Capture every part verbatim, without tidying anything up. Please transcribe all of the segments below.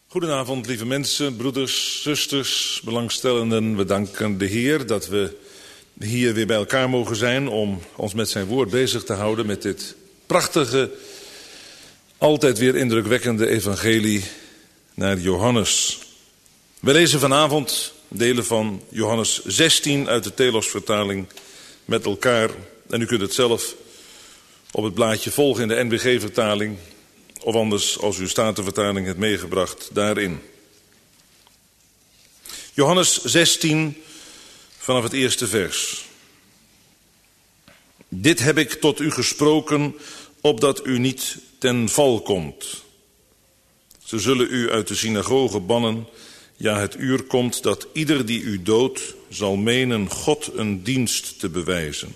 Goedenavond, lieve mensen, broeders, zusters, belangstellenden. We danken de Heer dat we hier weer bij elkaar mogen zijn om ons met zijn woord bezig te houden met dit prachtige, altijd weer indrukwekkende evangelie naar Johannes. We lezen vanavond delen van Johannes zestien uit de Telos-vertaling met elkaar. En u kunt het zelf op het blaadje volgen in de N B G-vertaling. Of anders, als u Statenvertaling hebt meegebracht, daarin. Johannes zestien, vanaf het eerste vers. Dit heb ik tot u gesproken, opdat u niet ten val komt. Ze zullen u uit de synagoge bannen. Ja, het uur komt dat ieder die u doodt, zal menen God een dienst te bewijzen.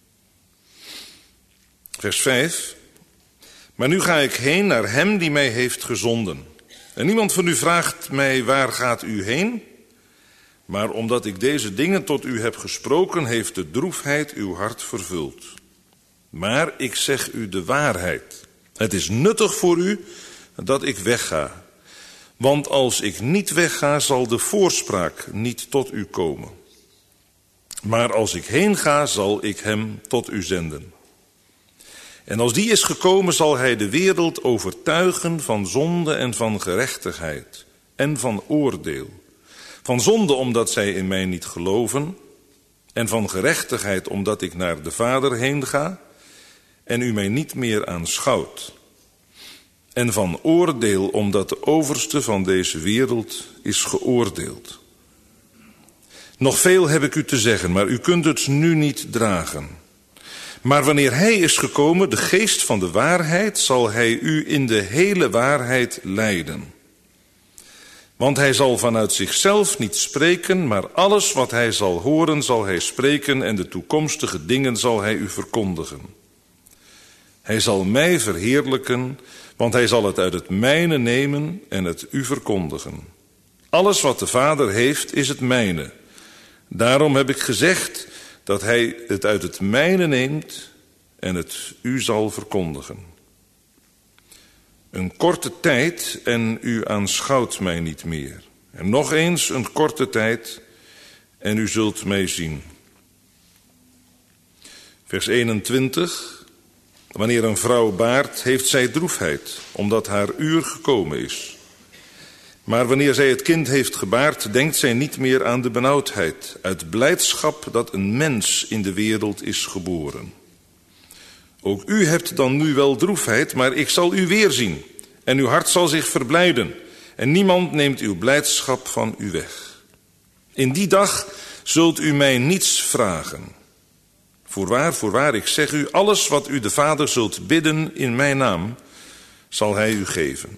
Vers vijf. Maar nu ga ik heen naar hem die mij heeft gezonden. En niemand van u vraagt mij, waar gaat u heen? Maar omdat ik deze dingen tot u heb gesproken, heeft de droefheid uw hart vervuld. Maar ik zeg u de waarheid. Het is nuttig voor u dat ik wegga. Want als ik niet wegga, zal de voorspraak niet tot u komen. Maar als ik heen ga, zal ik hem tot u zenden. En als die is gekomen, zal hij de wereld overtuigen van zonde en van gerechtigheid en van oordeel. Van zonde omdat zij in mij niet geloven en van gerechtigheid omdat ik naar de Vader heen ga en u mij niet meer aanschouwt. En van oordeel omdat de overste van deze wereld is geoordeeld. Nog veel heb ik u te zeggen, maar u kunt het nu niet dragen. Maar wanneer hij is gekomen, de geest van de waarheid, zal hij u in de hele waarheid leiden. Want hij zal vanuit zichzelf niet spreken, maar alles wat hij zal horen, zal hij spreken en de toekomstige dingen zal hij u verkondigen. Hij zal mij verheerlijken, want hij zal het uit het mijne nemen en het u verkondigen. Alles wat de Vader heeft, is het mijne. Daarom heb ik gezegd dat hij het uit het mijne neemt en het u zal verkondigen. Een korte tijd en u aanschouwt mij niet meer. En nog eens een korte tijd en u zult mij zien. Vers eenentwintig. Wanneer een vrouw baart, heeft zij droefheid, omdat haar uur gekomen is. Maar wanneer zij het kind heeft gebaard, denkt zij niet meer aan de benauwdheid, uit blijdschap dat een mens in de wereld is geboren. Ook u hebt dan nu wel droefheid, maar ik zal u weerzien, en uw hart zal zich verblijden, en niemand neemt uw blijdschap van u weg. In die dag zult u mij niets vragen. Voorwaar, voorwaar, ik zeg u, alles wat u de Vader zult bidden in mijn naam, zal hij u geven.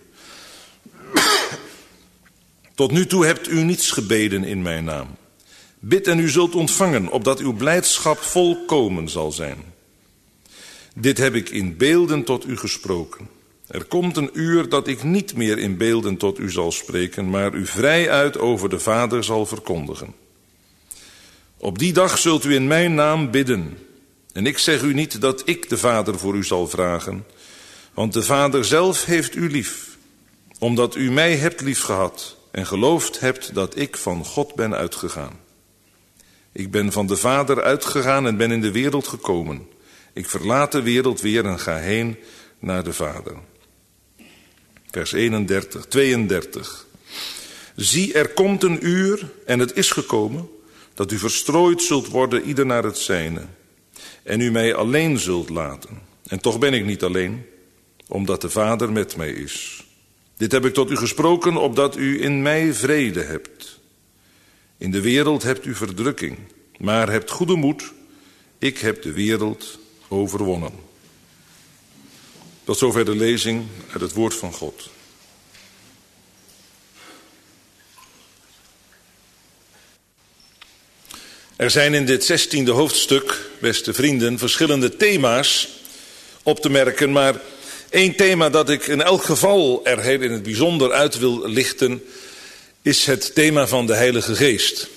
Tot nu toe hebt u niets gebeden in mijn naam. Bid en u zult ontvangen, opdat uw blijdschap volkomen zal zijn. Dit heb ik in beelden tot u gesproken. Er komt een uur dat ik niet meer in beelden tot u zal spreken, maar u vrijuit over de Vader zal verkondigen. Op die dag zult u in mijn naam bidden. En ik zeg u niet dat ik de Vader voor u zal vragen, want de Vader zelf heeft u lief, omdat u mij hebt liefgehad en geloofd hebt dat ik van God ben uitgegaan. Ik ben van de Vader uitgegaan en ben in de wereld gekomen. Ik verlaat de wereld weer en ga heen naar de Vader. Vers eenendertig, tweeëndertig. Zie, er komt een uur, en het is gekomen, dat u verstrooid zult worden, ieder naar het zijne. En u mij alleen zult laten. En toch ben ik niet alleen, omdat de Vader met mij is. Dit heb ik tot u gesproken, opdat u in mij vrede hebt. In de wereld hebt u verdrukking, maar hebt goede moed. Ik heb de wereld overwonnen. Tot zover de lezing uit het woord van God. Er zijn in dit zestiende hoofdstuk, beste vrienden, verschillende thema's op te merken, maar één thema dat ik in elk geval er heel in het bijzonder uit wil lichten, is het thema van de Heilige Geest.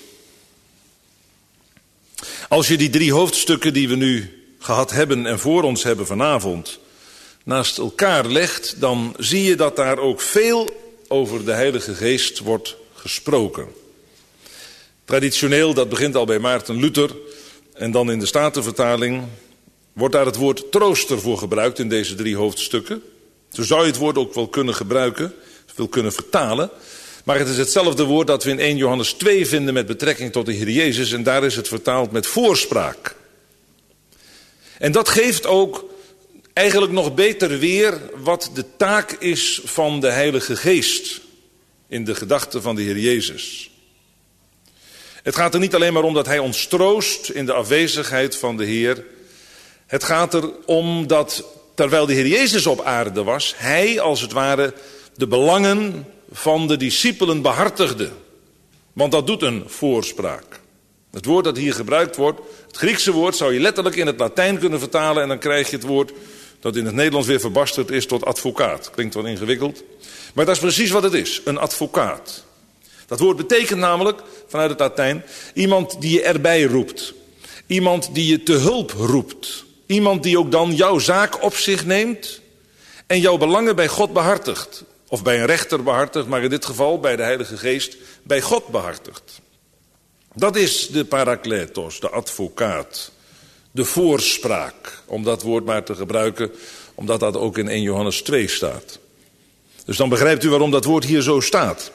Als je die drie hoofdstukken die we nu gehad hebben en voor ons hebben vanavond naast elkaar legt, dan zie je dat daar ook veel over de Heilige Geest wordt gesproken. Traditioneel, dat begint al bij Maarten Luther en dan in de Statenvertaling, wordt daar het woord trooster voor gebruikt in deze drie hoofdstukken. Zo zou je het woord ook wel kunnen gebruiken, wel kunnen vertalen. Maar het is hetzelfde woord dat we in eerste Johannes twee vinden met betrekking tot de Heer Jezus. En daar is het vertaald met voorspraak. En dat geeft ook eigenlijk nog beter weer wat de taak is van de Heilige Geest in de gedachten van de Heer Jezus. Het gaat er niet alleen maar om dat hij ons troost in de afwezigheid van de Heer. Het gaat erom dat terwijl de Heer Jezus op aarde was, hij als het ware de belangen van de discipelen behartigde. Want dat doet een voorspraak. Het woord dat hier gebruikt wordt, het Griekse woord, zou je letterlijk in het Latijn kunnen vertalen en dan krijg je het woord dat in het Nederlands weer verbasterd is tot advocaat. Klinkt wel ingewikkeld. Maar dat is precies wat het is, een advocaat. Dat woord betekent namelijk, vanuit het Latijn, iemand die je erbij roept. Iemand die je te hulp roept. Iemand die ook dan jouw zaak op zich neemt en jouw belangen bij God behartigt. Of bij een rechter behartigt, maar in dit geval bij de Heilige Geest bij God behartigt. Dat is de parakletos, de advocaat, de voorspraak. Om dat woord maar te gebruiken, omdat dat ook in eerste Johannes twee staat. Dus dan begrijpt u waarom dat woord hier zo staat.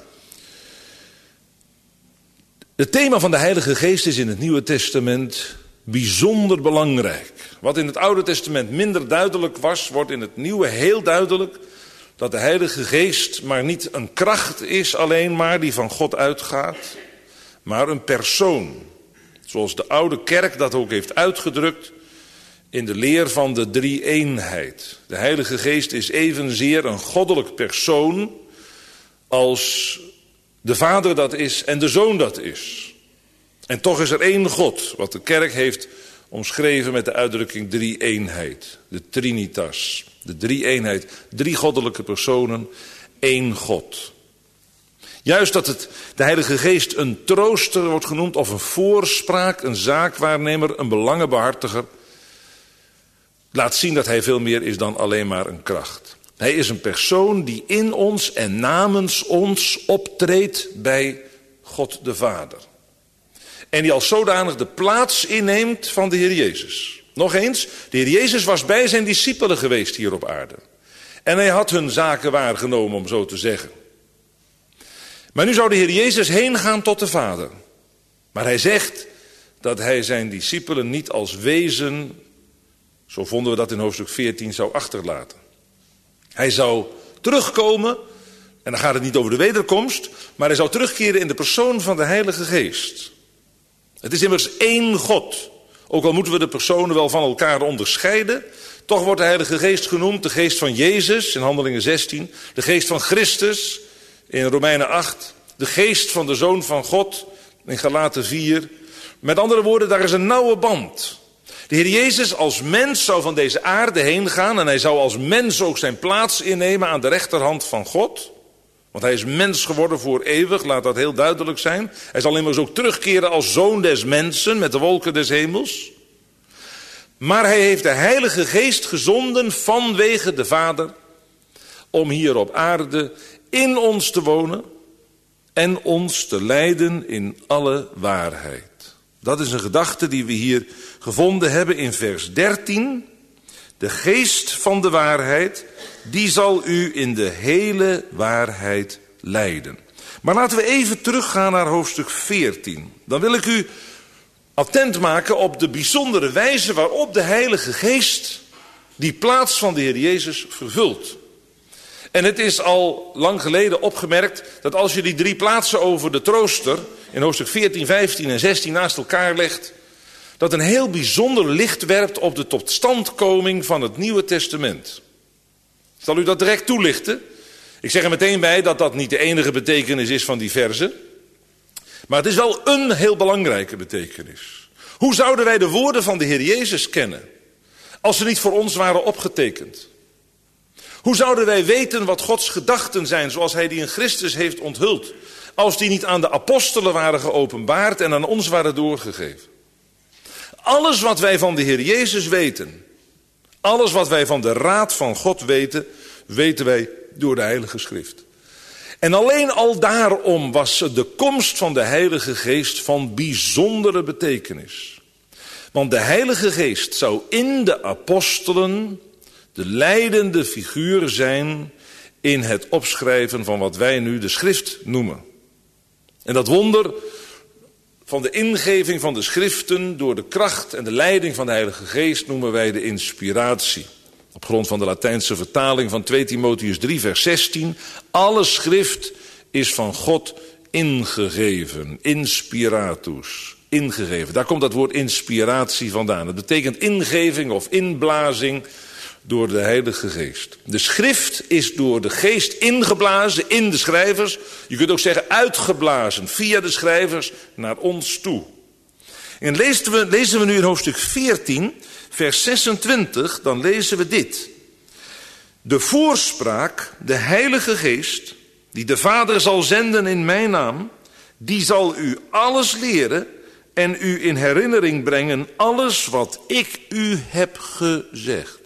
Het thema van de Heilige Geest is in het Nieuwe Testament bijzonder belangrijk. Wat in het Oude Testament minder duidelijk was, wordt in het Nieuwe heel duidelijk. Dat de Heilige Geest maar niet een kracht is alleen maar die van God uitgaat, maar een persoon. Zoals de oude kerk dat ook heeft uitgedrukt in de leer van de drie-eenheid. De Heilige Geest is evenzeer een goddelijk persoon als de Vader dat is en de Zoon dat is. En toch is er één God, wat de kerk heeft omschreven met de uitdrukking drie-eenheid. De Trinitas, de drie-eenheid, drie goddelijke personen, één God. Juist dat het de Heilige Geest een trooster wordt genoemd of een voorspraak, een zaakwaarnemer, een belangenbehartiger, laat zien dat hij veel meer is dan alleen maar een kracht. Hij is een persoon die in ons en namens ons optreedt bij God de Vader. En die als zodanig de plaats inneemt van de Heer Jezus. Nog eens, de Heer Jezus was bij zijn discipelen geweest hier op aarde. En hij had hun zaken waargenomen, om zo te zeggen. Maar nu zou de Heer Jezus heen gaan tot de Vader. Maar hij zegt dat hij zijn discipelen niet als wezen, zo vonden we dat in hoofdstuk veertien, zou achterlaten. Hij zou terugkomen, en dan gaat het niet over de wederkomst, maar hij zou terugkeren in de persoon van de Heilige Geest. Het is immers één God. Ook al moeten we de personen wel van elkaar onderscheiden, toch wordt de Heilige Geest genoemd de geest van Jezus in Handelingen zestien, de geest van Christus in Romeinen acht, de geest van de Zoon van God in Galaten vier. Met andere woorden, daar is een nauwe band. De Heer Jezus als mens zou van deze aarde heen gaan en hij zou als mens ook zijn plaats innemen aan de rechterhand van God. Want hij is mens geworden voor eeuwig, laat dat heel duidelijk zijn. Hij zal immers ook terugkeren als zoon des mensen met de wolken des hemels. Maar hij heeft de Heilige Geest gezonden vanwege de Vader om hier op aarde in ons te wonen en ons te leiden in alle waarheid. Dat is een gedachte die we hier gevonden hebben in vers dertien. De geest van de waarheid, die zal u in de hele waarheid leiden. Maar laten we even teruggaan naar hoofdstuk veertien. Dan wil ik u attent maken op de bijzondere wijze waarop de Heilige Geest die plaats van de Heer Jezus vervult. En het is al lang geleden opgemerkt dat als je die drie plaatsen over de trooster in hoofdstuk veertien, vijftien en zestien naast elkaar legt, dat een heel bijzonder licht werpt op de totstandkoming van het Nieuwe Testament. Ik zal u dat direct toelichten. Ik zeg er meteen bij dat dat niet de enige betekenis is van die verzen. Maar het is wel een heel belangrijke betekenis. Hoe zouden wij de woorden van de Heer Jezus kennen als ze niet voor ons waren opgetekend? Hoe zouden wij weten wat Gods gedachten zijn zoals hij die in Christus heeft onthuld, als die niet aan de apostelen waren geopenbaard en aan ons waren doorgegeven? Alles wat wij van de Heer Jezus weten, alles wat wij van de raad van God weten, weten wij door de Heilige Schrift. En alleen al daarom was de komst van de Heilige Geest van bijzondere betekenis. Want de Heilige Geest zou in de apostelen de leidende figuur zijn in het opschrijven van wat wij nu de schrift noemen. En dat wonder van de ingeving van de schriften door de kracht en de leiding van de Heilige Geest noemen wij de inspiratie. Op grond van de Latijnse vertaling van twee Timotheüs drie vers zestien. Alle schrift is van God ingegeven. Inspiratus. Ingegeven. Daar komt dat woord inspiratie vandaan. Het betekent ingeving of inblazing door de Heilige Geest. De schrift is door de Geest ingeblazen in de schrijvers. Je kunt ook zeggen uitgeblazen via de schrijvers naar ons toe. En lezen we, lezen we nu in hoofdstuk veertien, vers zesentwintig, dan lezen we dit. De voorspraak, de Heilige Geest, die de Vader zal zenden in mijn naam, die zal u alles leren en u in herinnering brengen alles wat ik u heb gezegd.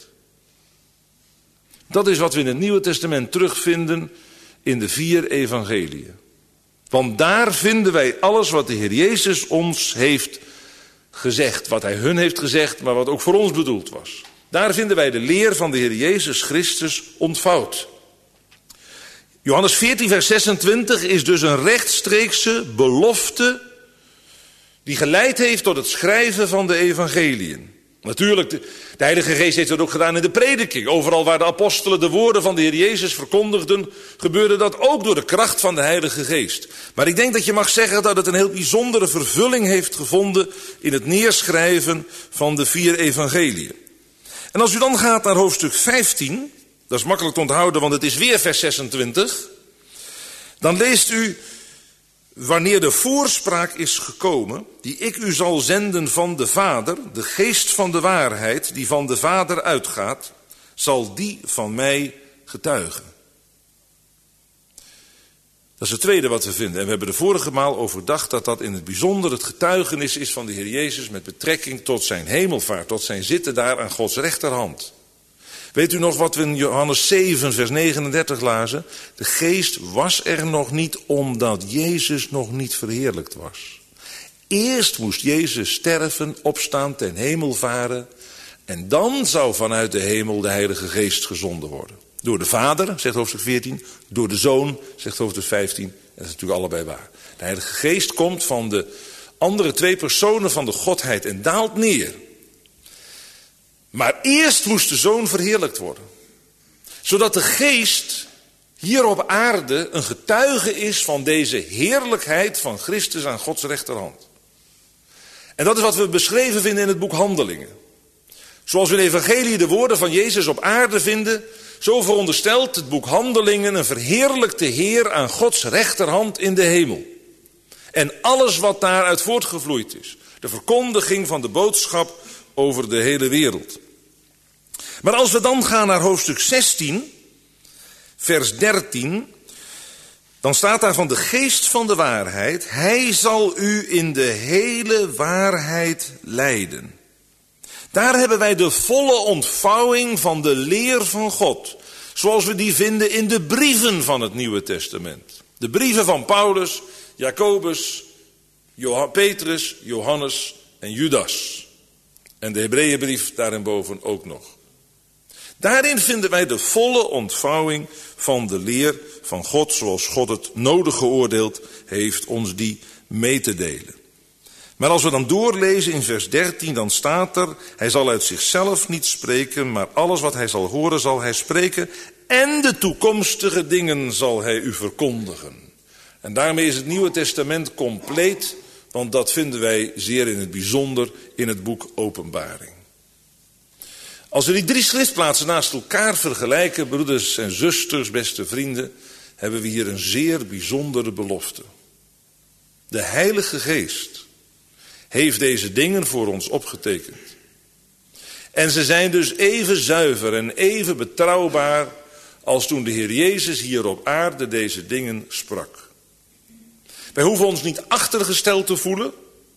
Dat is wat we in het Nieuwe Testament terugvinden in de vier evangeliën. Want daar vinden wij alles wat de Heer Jezus ons heeft gezegd. Wat hij hun heeft gezegd, maar wat ook voor ons bedoeld was. Daar vinden wij de leer van de Heer Jezus Christus ontvouwd. Johannes veertien vers zesentwintig is dus een rechtstreekse belofte die geleid heeft tot het schrijven van de evangeliën. Natuurlijk, de, de Heilige Geest heeft dat ook gedaan in de prediking. Overal waar de apostelen de woorden van de Heer Jezus verkondigden, gebeurde dat ook door de kracht van de Heilige Geest. Maar ik denk dat je mag zeggen dat het een heel bijzondere vervulling heeft gevonden in het neerschrijven van de vier evangeliën. En als u dan gaat naar hoofdstuk vijftien, dat is makkelijk te onthouden, want het is weer vers zesentwintig. Dan leest u, wanneer de voorspraak is gekomen, die ik u zal zenden van de Vader, de geest van de waarheid, die van de Vader uitgaat, zal die van mij getuigen. Dat is het tweede wat we vinden. En we hebben de vorige maal overdacht dat dat in het bijzonder het getuigenis is van de Heer Jezus met betrekking tot zijn hemelvaart, tot zijn zitten daar aan Gods rechterhand. Weet u nog wat we in Johannes zeven vers negenendertig lazen? De geest was er nog niet omdat Jezus nog niet verheerlijkt was. Eerst moest Jezus sterven, opstaan, ten hemel varen. En dan zou vanuit de hemel de Heilige Geest gezonden worden. Door de Vader, zegt hoofdstuk veertien. Door de Zoon, zegt hoofdstuk vijftien. En dat is natuurlijk allebei waar. De Heilige Geest komt van de andere twee personen van de Godheid en daalt neer. Maar eerst moest de Zoon verheerlijkt worden. Zodat de Geest hier op aarde een getuige is van deze heerlijkheid van Christus aan Gods rechterhand. En dat is wat we beschreven vinden in het boek Handelingen. Zoals we in de evangelie de woorden van Jezus op aarde vinden, zo veronderstelt het boek Handelingen een verheerlijkte Heer aan Gods rechterhand in de hemel. En alles wat daaruit voortgevloeid is. De verkondiging van de boodschap over de hele wereld. Maar als we dan gaan naar hoofdstuk zestien, vers dertien, dan staat daar van de geest van de waarheid, hij zal u in de hele waarheid leiden. Daar hebben wij de volle ontvouwing van de leer van God, zoals we die vinden in de brieven van het Nieuwe Testament. De brieven van Paulus, Jacobus, Petrus, Johannes en Judas. En de Hebreeënbrief daarinboven ook nog. Daarin vinden wij de volle ontvouwing van de leer van God, zoals God het nodig geoordeeld heeft ons die mee te delen. Maar als we dan doorlezen in vers dertien, dan staat er, hij zal uit zichzelf niet spreken, maar alles wat hij zal horen zal hij spreken en de toekomstige dingen zal hij u verkondigen. En daarmee is het Nieuwe Testament compleet, want dat vinden wij zeer in het bijzonder in het boek Openbaring. Als we die drie schriftplaatsen naast elkaar vergelijken, broeders en zusters, beste vrienden, hebben we hier een zeer bijzondere belofte. De Heilige Geest heeft deze dingen voor ons opgetekend. En ze zijn dus even zuiver en even betrouwbaar als toen de Heer Jezus hier op aarde deze dingen sprak. Wij hoeven ons niet achtergesteld te voelen,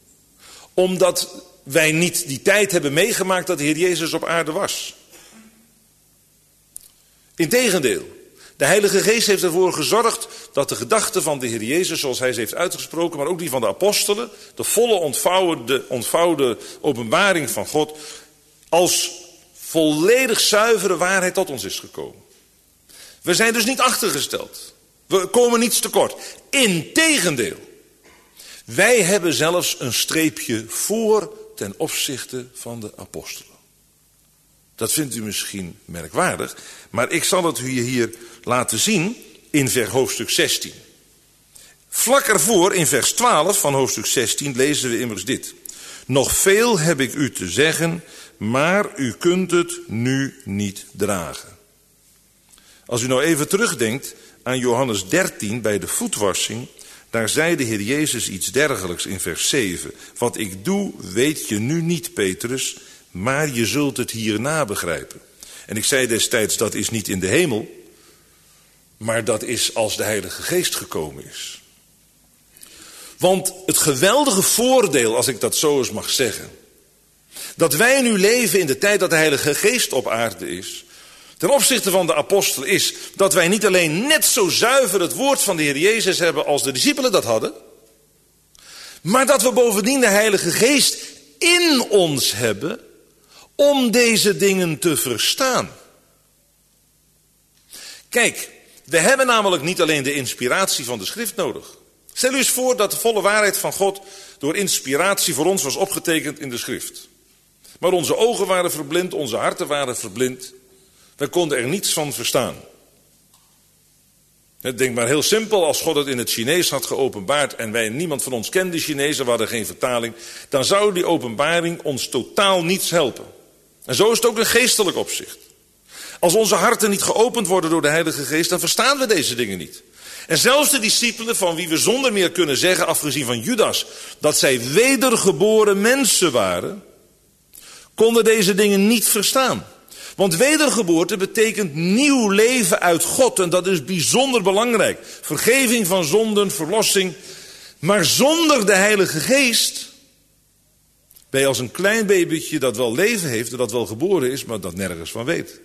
omdat wij niet die tijd hebben meegemaakt dat de Heer Jezus op aarde was. Integendeel, De Heilige Geest heeft ervoor gezorgd dat de gedachten van de Heer Jezus, zoals hij ze heeft uitgesproken, maar ook die van de apostelen, de volle ontvouwde, ontvouwde openbaring van God, als volledig zuivere waarheid tot ons is gekomen. We zijn dus niet achtergesteld. We komen niets tekort. Integendeel. Wij hebben zelfs een streepje voor ten opzichte van de apostelen. Dat vindt u misschien merkwaardig, maar ik zal het u hier laten zien in vers hoofdstuk zestien. Vlak ervoor, in vers twaalf van hoofdstuk zestien, lezen we immers dit. Nog veel heb ik u te zeggen, maar u kunt het nu niet dragen. Als u nou even terugdenkt aan Johannes dertien bij de voetwassing, daar zei de Heer Jezus iets dergelijks in vers zeven. Wat ik doe, weet je nu niet, Petrus, maar je zult het hierna begrijpen. En ik zei destijds, dat is niet in de hemel, maar dat is als de Heilige Geest gekomen is. Want het geweldige voordeel, als ik dat zo eens mag zeggen, dat wij nu leven in de tijd dat de Heilige Geest op aarde is, ten opzichte van de apostelen, is dat wij niet alleen net zo zuiver het woord van de Heer Jezus hebben als de discipelen dat hadden, maar dat we bovendien de Heilige Geest in ons hebben om deze dingen te verstaan. Kijk, we hebben namelijk niet alleen de inspiratie van de schrift nodig. Stel u eens voor dat de volle waarheid van God door inspiratie voor ons was opgetekend in de schrift. Maar onze ogen waren verblind, onze harten waren verblind. Wij konden er niets van verstaan. Denk maar heel simpel, als God het in het Chinees had geopenbaard en wij, niemand van ons kende Chinees, we hadden geen vertaling, dan zou die openbaring ons totaal niets helpen. En zo is het ook in geestelijk opzicht. Als onze harten niet geopend worden door de Heilige Geest, dan verstaan we deze dingen niet. En zelfs de discipelen, van wie we zonder meer kunnen zeggen, afgezien van Judas, dat zij wedergeboren mensen waren, konden deze dingen niet verstaan. Want wedergeboorte betekent nieuw leven uit God. En dat is bijzonder belangrijk. Vergeving van zonden, verlossing. Maar zonder de Heilige Geest ben je als een klein babytje dat wel leven heeft en dat wel geboren is, maar dat nergens van weet.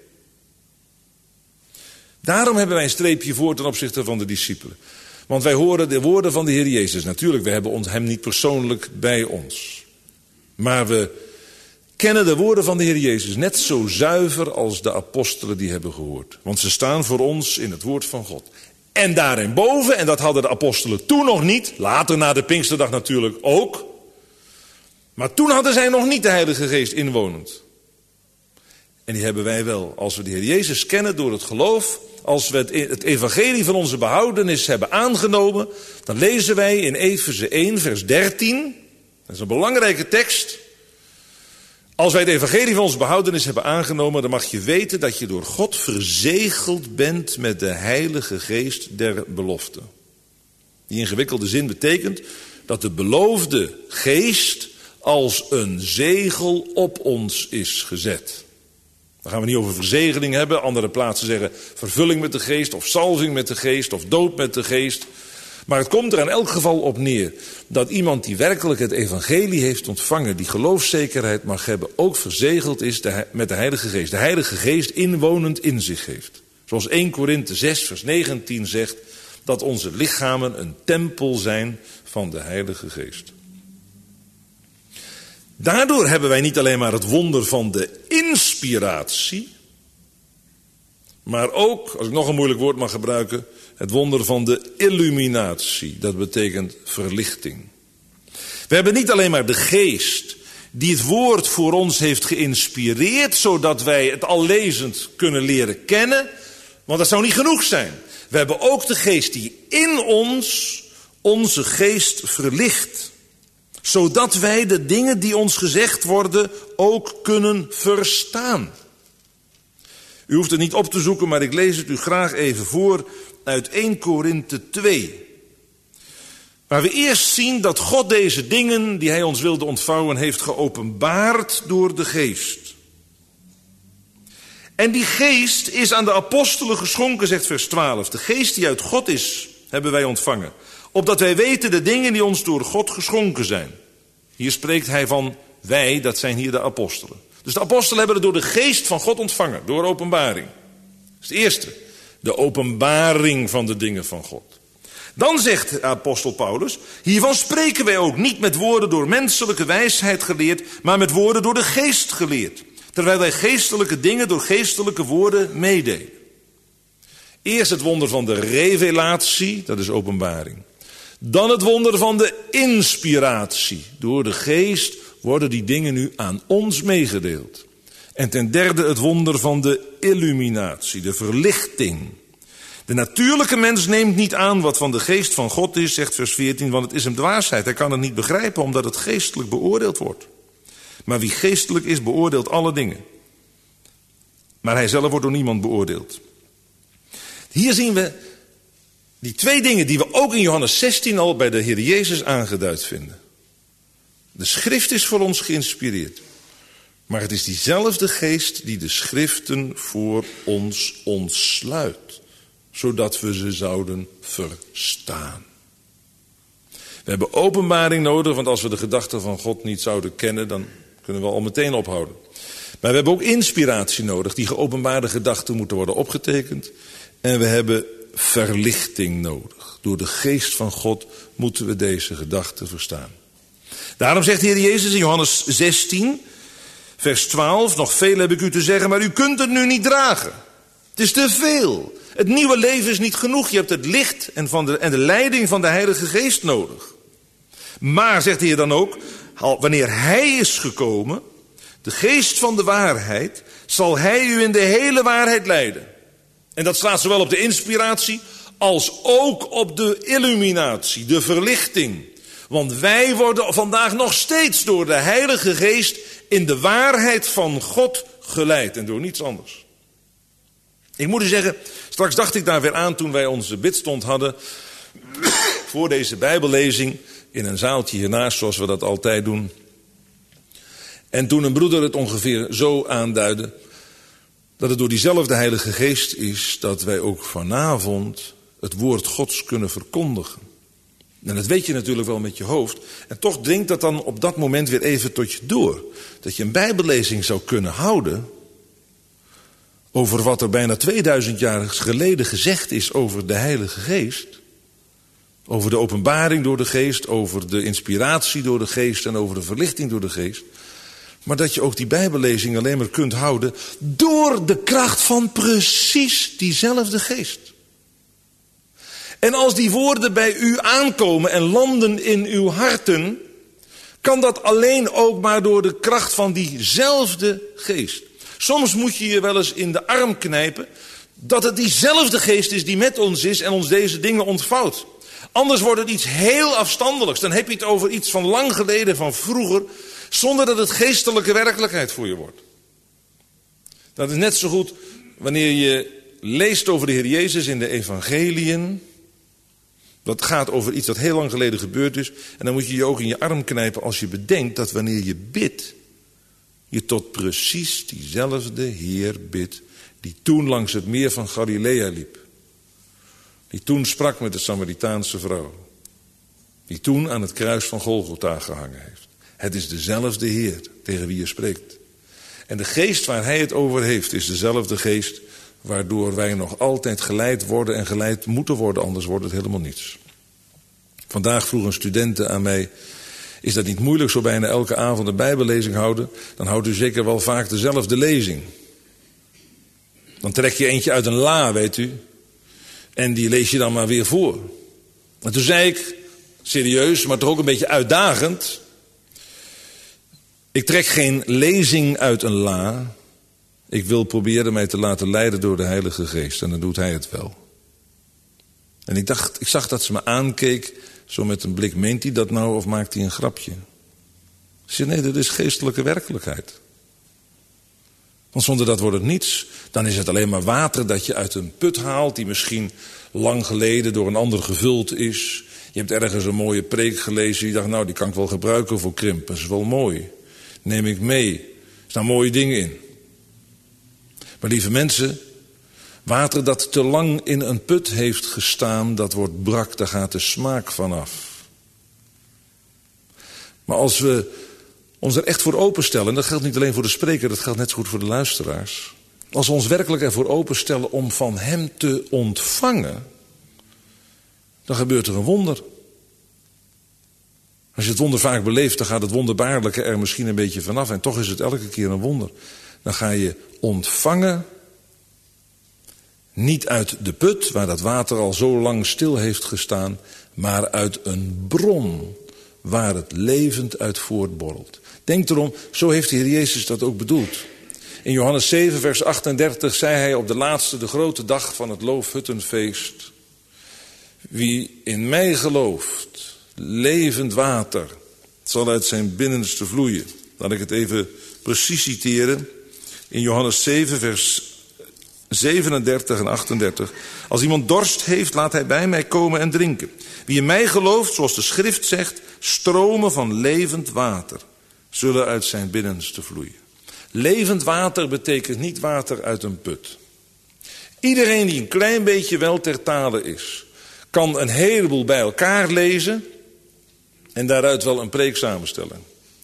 Daarom hebben wij een streepje voor ten opzichte van de discipelen. Want wij horen de woorden van de Heer Jezus. Natuurlijk, we hebben hem niet persoonlijk bij ons. Maar we kennen de woorden van de Heer Jezus net zo zuiver als de apostelen die hebben gehoord. Want ze staan voor ons in het woord van God. En daarinboven, en dat hadden de apostelen toen nog niet, later na de Pinksterdag natuurlijk ook, maar toen hadden zij nog niet de Heilige Geest inwonend. En die hebben wij wel. Als we de Heer Jezus kennen door het geloof, als we het evangelie van onze behoudenis hebben aangenomen, dan lezen wij in Efeze één vers dertien, dat is een belangrijke tekst. Als wij het evangelie van onze behoudenis hebben aangenomen, dan mag je weten dat je door God verzegeld bent met de Heilige Geest der belofte. Die ingewikkelde zin betekent dat de beloofde geest als een zegel op ons is gezet. Dan gaan we niet over verzegeling hebben. Andere plaatsen zeggen vervulling met de geest of salving met de geest of dood met de geest. Maar het komt er in elk geval op neer dat iemand die werkelijk het evangelie heeft ontvangen, die geloofszekerheid mag hebben, ook verzegeld is met de Heilige Geest. De Heilige Geest inwonend in zich heeft. Zoals eerste Korinthe zes vers negentien zegt, dat onze lichamen een tempel zijn van de Heilige Geest. Daardoor hebben wij niet alleen maar het wonder van de inspiratie, maar ook, als ik nog een moeilijk woord mag gebruiken, het wonder van de illuminatie. Dat betekent verlichting. We hebben niet alleen maar de geest die het woord voor ons heeft geïnspireerd, zodat wij het al lezend kunnen leren kennen, want dat zou niet genoeg zijn. We hebben ook de geest die in ons onze geest verlicht, zodat wij de dingen die ons gezegd worden ook kunnen verstaan. U hoeft het niet op te zoeken, maar ik lees het u graag even voor uit eerste Korinthe twee. Waar we eerst zien dat God deze dingen die hij ons wilde ontvouwen heeft geopenbaard door de geest. En die geest is aan de apostelen geschonken, zegt vers twaalf. De geest die uit God is, hebben wij ontvangen. Opdat wij weten de dingen die ons door God geschonken zijn. Hier spreekt hij van wij, dat zijn hier de apostelen. Dus de apostelen hebben het door de geest van God ontvangen, door openbaring. Dat is het eerste. De openbaring van de dingen van God. Dan zegt apostel Paulus, hiervan spreken wij ook niet met woorden door menselijke wijsheid geleerd, maar met woorden door de geest geleerd. Terwijl wij geestelijke dingen door geestelijke woorden meedelen. Eerst het wonder van de revelatie, dat is openbaring. Dan het wonder van de inspiratie. Door de geest worden die dingen nu aan ons meegedeeld. En ten derde het wonder van de illuminatie, de verlichting. De natuurlijke mens neemt niet aan wat van de geest van God is, zegt vers veertien, want het is hem dwaasheid. Hij kan het niet begrijpen omdat het geestelijk beoordeeld wordt. Maar wie geestelijk is, beoordeelt alle dingen. Maar hij zelf wordt door niemand beoordeeld. Hier zien we die twee dingen die we ook in Johannes zestien al bij de Heer Jezus aangeduid vinden. De schrift is voor ons geïnspireerd. Maar het is diezelfde geest die de schriften voor ons ontsluit. Zodat we ze zouden verstaan. We hebben openbaring nodig, want als we de gedachten van God niet zouden kennen, dan kunnen we al meteen ophouden. Maar we hebben ook inspiratie nodig. Die geopenbaarde gedachten moeten worden opgetekend. En we hebben verlichting nodig. Door de geest van God moeten we deze gedachten verstaan. Daarom zegt de Heer Jezus in Johannes zestien, vers twaalf, nog veel heb ik u te zeggen, maar u kunt het nu niet dragen. Het is te veel. Het nieuwe leven is niet genoeg. Je hebt het licht en, van de, en de leiding van de Heilige Geest nodig. Maar, zegt de Heer dan ook, wanneer Hij is gekomen, de geest van de waarheid, zal Hij u in de hele waarheid leiden. En dat slaat zowel op de inspiratie als ook op de illuminatie, de verlichting. Want wij worden vandaag nog steeds door de Heilige Geest in de waarheid van God geleid en door niets anders. Ik moet u zeggen, straks dacht ik daar weer aan toen wij onze bidstond hadden voor deze Bijbellezing in een zaaltje hiernaast, zoals we dat altijd doen. En toen een broeder het ongeveer zo aanduidde, dat het door diezelfde Heilige Geest is dat wij ook vanavond het woord Gods kunnen verkondigen. En dat weet je natuurlijk wel met je hoofd. En toch dringt dat dan op dat moment weer even tot je door. Dat je een Bijbellezing zou kunnen houden over wat er bijna tweeduizend jaar geleden gezegd is over de Heilige Geest. Over de openbaring door de Geest, over de inspiratie door de Geest en over de verlichting door de Geest. Maar dat je ook die Bijbellezing alleen maar kunt houden door de kracht van precies diezelfde Geest. En als die woorden bij u aankomen en landen in uw harten, kan dat alleen ook maar door de kracht van diezelfde Geest. Soms moet je je wel eens in de arm knijpen dat het diezelfde Geest is die met ons is en ons deze dingen ontvouwt. Anders wordt het iets heel afstandelijks. Dan heb je het over iets van lang geleden, van vroeger, zonder dat het geestelijke werkelijkheid voor je wordt. Dat is net zo goed wanneer je leest over de Heer Jezus in de evangeliën. Dat gaat over iets dat heel lang geleden gebeurd is. En dan moet je je ook in je arm knijpen als je bedenkt dat wanneer je bidt, je tot precies diezelfde Heer bidt die toen langs het meer van Galilea liep. Die toen sprak met de Samaritaanse vrouw. Die toen aan het kruis van Golgotha gehangen heeft. Het is dezelfde Heer tegen wie je spreekt. En de geest waar hij het over heeft is dezelfde geest waardoor wij nog altijd geleid worden en geleid moeten worden, anders wordt het helemaal niets. Vandaag vroeg een student aan mij, is dat niet moeilijk zo bijna elke avond een Bijbellezing houden? Dan houdt u zeker wel vaak dezelfde lezing. Dan trek je eentje uit een la, weet u. En die lees je dan maar weer voor. En toen zei ik, serieus, maar toch ook een beetje uitdagend. Ik trek geen lezing uit een la. Ik wil proberen mij te laten leiden door de Heilige Geest. En dan doet hij het wel. En ik dacht, ik zag dat ze me aankeek, zo met een blik, meent hij dat nou of maakt hij een grapje? Ik zei, nee, dat is geestelijke werkelijkheid. Want zonder dat wordt het niets. Dan is het alleen maar water dat je uit een put haalt, die misschien lang geleden door een ander gevuld is. Je hebt ergens een mooie preek gelezen, je dacht, nou, die kan ik wel gebruiken voor krimp. Dat is wel mooi. Neem ik mee. Er staan mooie dingen in. Maar lieve mensen, water dat te lang in een put heeft gestaan, dat wordt brak, daar gaat de smaak vanaf. Maar als we ons er echt voor openstellen, en dat geldt niet alleen voor de spreker, dat geldt net zo goed voor de luisteraars. Als we ons werkelijk ervoor openstellen om van hem te ontvangen, dan gebeurt er een wonder. Als je het wonder vaak beleeft, dan gaat het wonderbaarlijke er misschien een beetje vanaf. En toch is het elke keer een wonder. Dan ga je ontvangen, niet uit de put, waar dat water al zo lang stil heeft gestaan, maar uit een bron waar het levend uit voortborrelt. Denk erom, zo heeft de Heer Jezus dat ook bedoeld. In Johannes zeven, vers achtendertig zei hij op de laatste, de grote dag van het Loofhuttenfeest: wie in mij gelooft, levend water zal uit zijn binnenste vloeien. Laat ik het even precies citeren. In Johannes zeven, vers zevenendertig en achtendertig. Als iemand dorst heeft, laat hij bij mij komen en drinken. Wie in mij gelooft, zoals de schrift zegt, stromen van levend water zullen uit zijn binnenste vloeien. Levend water betekent niet water uit een put. Iedereen die een klein beetje wel ter tale is, kan een heleboel bij elkaar lezen en daaruit wel een preek samenstellen.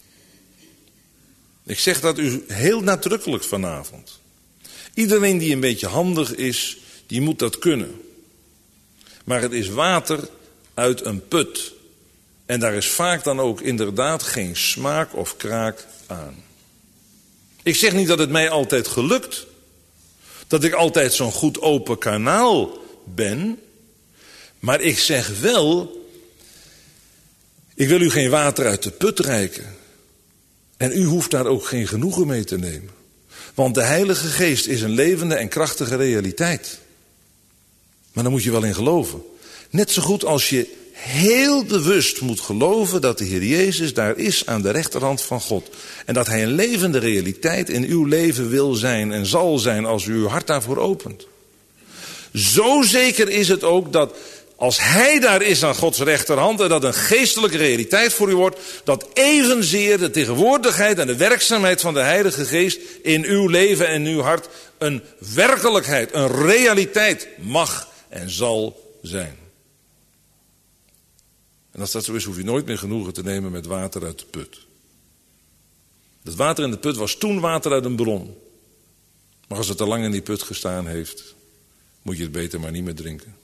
Ik zeg dat u heel nadrukkelijk vanavond. Iedereen die een beetje handig is, die moet dat kunnen. Maar het is water uit een put. En daar is vaak dan ook inderdaad geen smaak of kraak aan. Ik zeg niet dat het mij altijd gelukt. Dat ik altijd zo'n goed open kanaal ben. Maar ik zeg wel, ik wil u geen water uit de put reiken. En u hoeft daar ook geen genoegen mee te nemen. Want de Heilige Geest is een levende en krachtige realiteit. Maar daar moet je wel in geloven. Net zo goed als je heel bewust moet geloven dat de Heer Jezus daar is aan de rechterhand van God. En dat Hij een levende realiteit in uw leven wil zijn en zal zijn als u uw hart daarvoor opent. Zo zeker is het ook dat als Hij daar is aan Gods rechterhand en dat een geestelijke realiteit voor u wordt, dat evenzeer de tegenwoordigheid en de werkzaamheid van de Heilige Geest in uw leven en uw hart een werkelijkheid, een realiteit mag en zal zijn. En als dat zo is, hoef je nooit meer genoegen te nemen met water uit de put. Dat water in de put was toen water uit een bron. Maar als het te lang in die put gestaan heeft, moet je het beter maar niet meer drinken.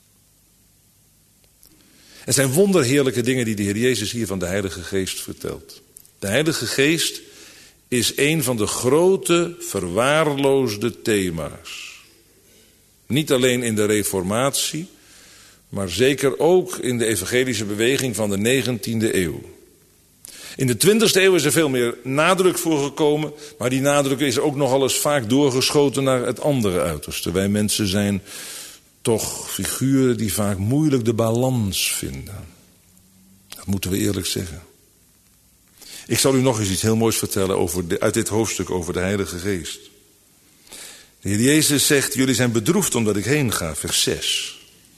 Het zijn wonderheerlijke dingen die de Heer Jezus hier van de Heilige Geest vertelt. De Heilige Geest is een van de grote verwaarloosde thema's. Niet alleen in de Reformatie, maar zeker ook in de evangelische beweging van de negentiende eeuw. In de twintigste eeuw is er veel meer nadruk voor gekomen, maar die nadruk is ook nogal eens vaak doorgeschoten naar het andere uiterste. Wij mensen zijn toch figuren die vaak moeilijk de balans vinden. Dat moeten we eerlijk zeggen. Ik zal u nog eens iets heel moois vertellen over de, uit dit hoofdstuk over de Heilige Geest. De Heer Jezus zegt, jullie zijn bedroefd omdat ik heen ga, vers zes.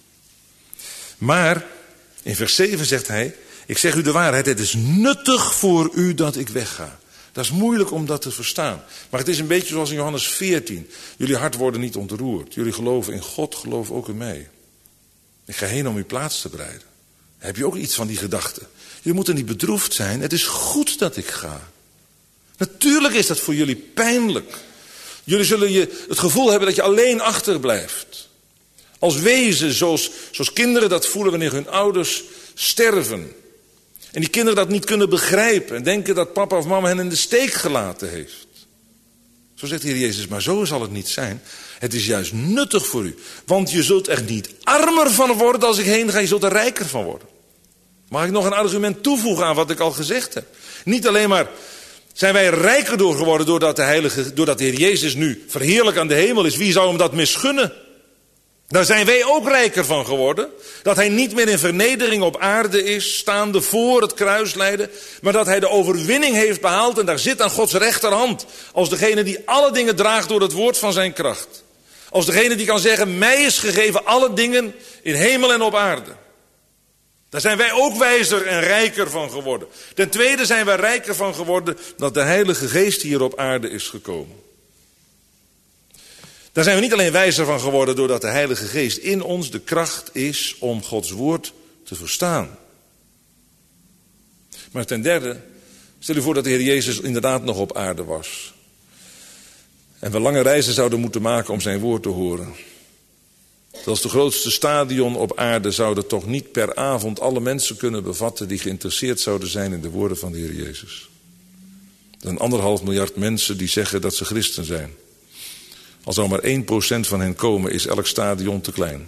Maar in vers zeven zegt hij, ik zeg u de waarheid, het is nuttig voor u dat ik wegga. Dat is moeilijk om dat te verstaan. Maar het is een beetje zoals in Johannes veertien. Jullie hart worden niet ontroerd. Jullie geloven in God, geloven ook in mij. Ik ga heen om uw plaats te bereiden. Heb je ook iets van die gedachte? Jullie moeten niet bedroefd zijn. Het is goed dat ik ga. Natuurlijk is dat voor jullie pijnlijk. Jullie zullen je het gevoel hebben dat je alleen achterblijft. Als wezen, zoals, zoals kinderen dat voelen wanneer hun ouders sterven. En die kinderen dat niet kunnen begrijpen en denken dat papa of mama hen in de steek gelaten heeft. Zo zegt de Heer Jezus, maar zo zal het niet zijn. Het is juist nuttig voor u. Want je zult er niet armer van worden als ik heen ga, je zult er rijker van worden. Mag ik nog een argument toevoegen aan wat ik al gezegd heb? Niet alleen maar zijn wij rijker door geworden doordat de, Heilige, doordat de Heer Jezus nu verheerlijk aan de hemel is. Wie zou hem dat misgunnen? Daar zijn wij ook rijker van geworden. Dat hij niet meer in vernedering op aarde is, staande voor het kruislijden. Maar dat hij de overwinning heeft behaald en daar zit aan Gods rechterhand. Als degene die alle dingen draagt door het woord van zijn kracht. Als degene die kan zeggen, mij is gegeven alle dingen in hemel en op aarde. Daar zijn wij ook wijzer en rijker van geworden. Ten tweede zijn wij rijker van geworden dat de Heilige Geest hier op aarde is gekomen. Daar zijn we niet alleen wijzer van geworden doordat de Heilige Geest in ons de kracht is om Gods woord te verstaan. Maar ten derde, stel u voor dat de Heer Jezus inderdaad nog op aarde was. En we lange reizen zouden moeten maken om zijn woord te horen. Zelfs de grootste stadion op aarde zouden toch niet per avond alle mensen kunnen bevatten die geïnteresseerd zouden zijn in de woorden van de Heer Jezus. Er zijn anderhalf miljard mensen die zeggen dat ze christen zijn. Al zou maar één procent van hen komen, is elk stadion te klein.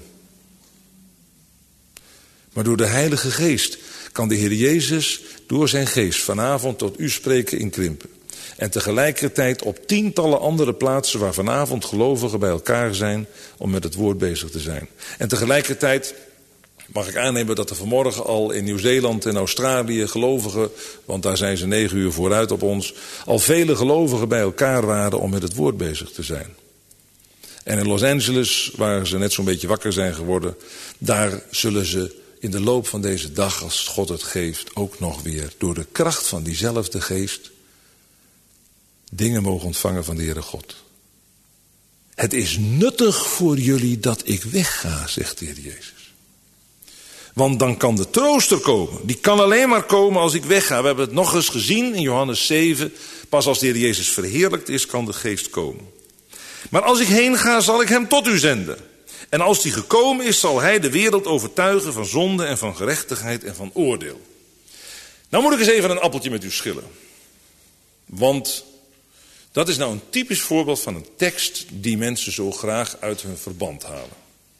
Maar door de Heilige Geest kan de Heer Jezus door zijn geest vanavond tot u spreken in Krimpen. En tegelijkertijd op tientallen andere plaatsen waar vanavond gelovigen bij elkaar zijn om met het woord bezig te zijn. En tegelijkertijd mag ik aannemen dat er vanmorgen al in Nieuw-Zeeland en Australië gelovigen, want daar zijn ze negen uur vooruit op ons, al vele gelovigen bij elkaar waren om met het woord bezig te zijn. En in Los Angeles, waar ze net zo'n beetje wakker zijn geworden, daar zullen ze in de loop van deze dag, als God het geeft, ook nog weer door de kracht van diezelfde geest dingen mogen ontvangen van de Heere God. Het is nuttig voor jullie dat ik wegga, zegt de Heer Jezus. Want dan kan de trooster komen. Die kan alleen maar komen als ik wegga. We hebben het nog eens gezien in Johannes zeven. Pas als de Heer Jezus verheerlijkt is, kan de geest komen. Maar als ik heen ga, zal ik hem tot u zenden. En als die gekomen is, zal hij de wereld overtuigen van zonde en van gerechtigheid en van oordeel. Nou moet ik eens even een appeltje met u schillen. Want dat is nou een typisch voorbeeld van een tekst die mensen zo graag uit hun verband halen.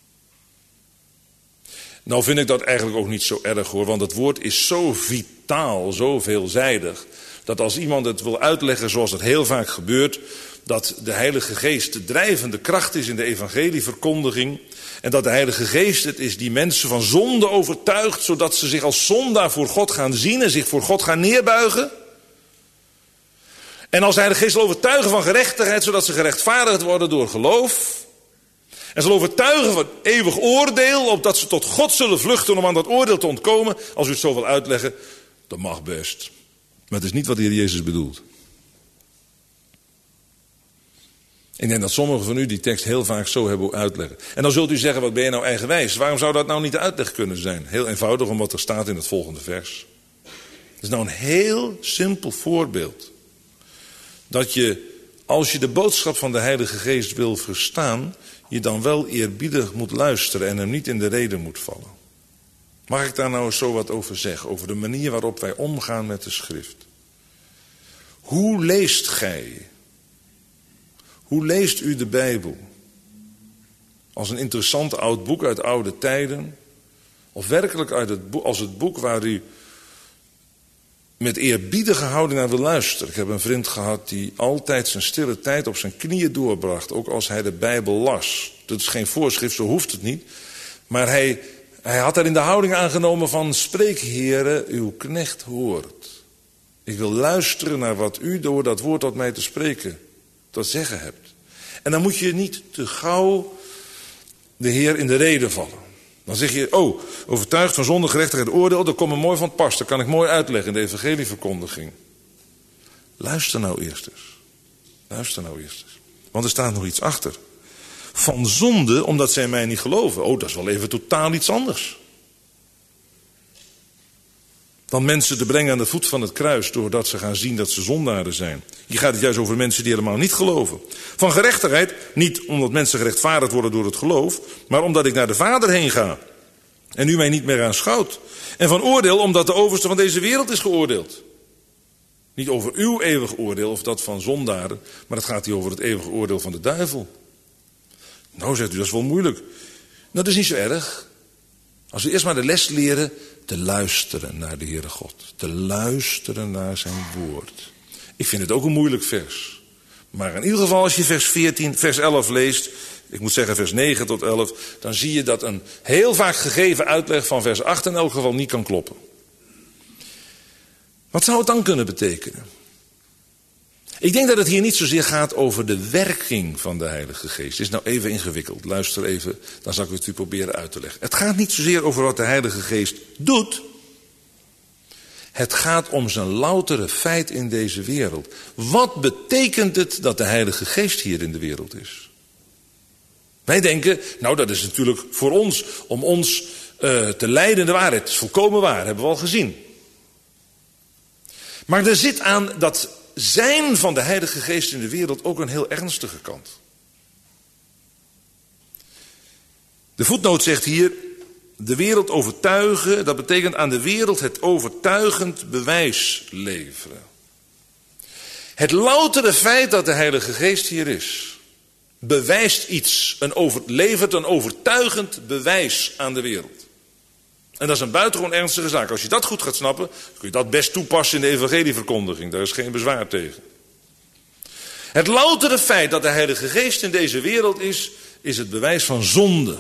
Nou vind ik dat eigenlijk ook niet zo erg hoor, want het woord is zo vitaal, zo veelzijdig, dat als iemand het wil uitleggen zoals het heel vaak gebeurt, dat de Heilige Geest de drijvende kracht is in de evangelieverkondiging en dat de Heilige Geest het is die mensen van zonde overtuigt, zodat ze zich als zondaar voor God gaan zien en zich voor God gaan neerbuigen. En als de Heilige Geest zal overtuigen van gerechtigheid, zodat ze gerechtvaardigd worden door geloof. En zal overtuigen van eeuwig oordeel, opdat ze tot God zullen vluchten om aan dat oordeel te ontkomen. Als u het zo wil uitleggen, dat mag best. Maar het is niet wat de Heer Jezus bedoelt. Ik denk dat sommigen van u die tekst heel vaak zo hebben uitleggen. En dan zult u zeggen, wat ben je nou eigenwijs? Waarom zou dat nou niet de uitleg kunnen zijn? Heel eenvoudig, omdat er staat in het volgende vers. Het is nou een heel simpel voorbeeld. Dat je, als je de boodschap van de Heilige Geest wil verstaan, je dan wel eerbiedig moet luisteren en hem niet in de rede moet vallen. Mag ik daar nou eens zo wat over zeggen? Over de manier waarop wij omgaan met de schrift. Hoe leest gij? Hoe leest u de Bijbel? Als een interessant oud boek uit oude tijden? Of werkelijk uit het boek, als het boek waar u met eerbiedige houding naar wil luisteren? Ik heb een vriend gehad die altijd zijn stille tijd op zijn knieën doorbracht. Ook als hij de Bijbel las. Dat is geen voorschrift, zo hoeft het niet. Maar hij, hij had daar in de houding aangenomen van: spreek, Heere, uw knecht hoort. Ik wil luisteren naar wat u door dat woord tot mij te spreken, te zeggen hebt. En dan moet je niet te gauw de Heer in de rede vallen. Dan zeg je, oh, overtuigd van zonde, gerechtigheid, oordeel, dat komt me mooi van het pas. Dat kan ik mooi uitleggen in de evangelieverkondiging. Luister nou eerst eens. Luister nou eerst eens. Want er staat nog iets achter. Van zonde, omdat zij mij niet geloven. Oh, dat is wel even totaal iets anders. Dan mensen te brengen aan de voet van het kruis, doordat ze gaan zien dat ze zondaren zijn. Hier gaat het juist over mensen die helemaal niet geloven. Van gerechtigheid, niet omdat mensen gerechtvaardigd worden door het geloof, maar omdat ik naar de Vader heen ga en u mij niet meer aanschouwt. En van oordeel, omdat de overste van deze wereld is geoordeeld. Niet over uw eeuwig oordeel of dat van zondaren, maar het gaat hier over het eeuwige oordeel van de duivel. Nou, zegt u, dat is wel moeilijk. Nou, dat is niet zo erg. Als we eerst maar de les leren te luisteren naar de Heere God. Te luisteren naar zijn woord. Ik vind het ook een moeilijk vers. Maar in ieder geval als je vers veertien, vers elf leest, ik moet zeggen vers negen tot elf, dan zie je dat een heel vaak gegeven uitleg van vers acht in elk geval niet kan kloppen. Wat zou het dan kunnen betekenen? Ik denk dat het hier niet zozeer gaat over de werking van de Heilige Geest. Het is nou even ingewikkeld. Luister even, dan zal ik het u proberen uit te leggen. Het gaat niet zozeer over wat de Heilige Geest doet. Het gaat om zijn loutere feit in deze wereld. Wat betekent het dat de Heilige Geest hier in de wereld is? Wij denken, nou dat is natuurlijk voor ons, om ons uh, te leiden in de waarheid. Het is volkomen waar, hebben we al gezien. Maar er zit aan dat zijn van de Heilige Geest in de wereld ook een heel ernstige kant. De voetnoot zegt hier, de wereld overtuigen, dat betekent aan de wereld het overtuigend bewijs leveren. Het loutere feit dat de Heilige Geest hier is, bewijst iets, een over, levert een overtuigend bewijs aan de wereld. En dat is een buitengewoon ernstige zaak. Als je dat goed gaat snappen, kun je dat best toepassen in de evangelieverkondiging. Daar is geen bezwaar tegen. Het loutere feit dat de Heilige Geest in deze wereld is, is het bewijs van zonde.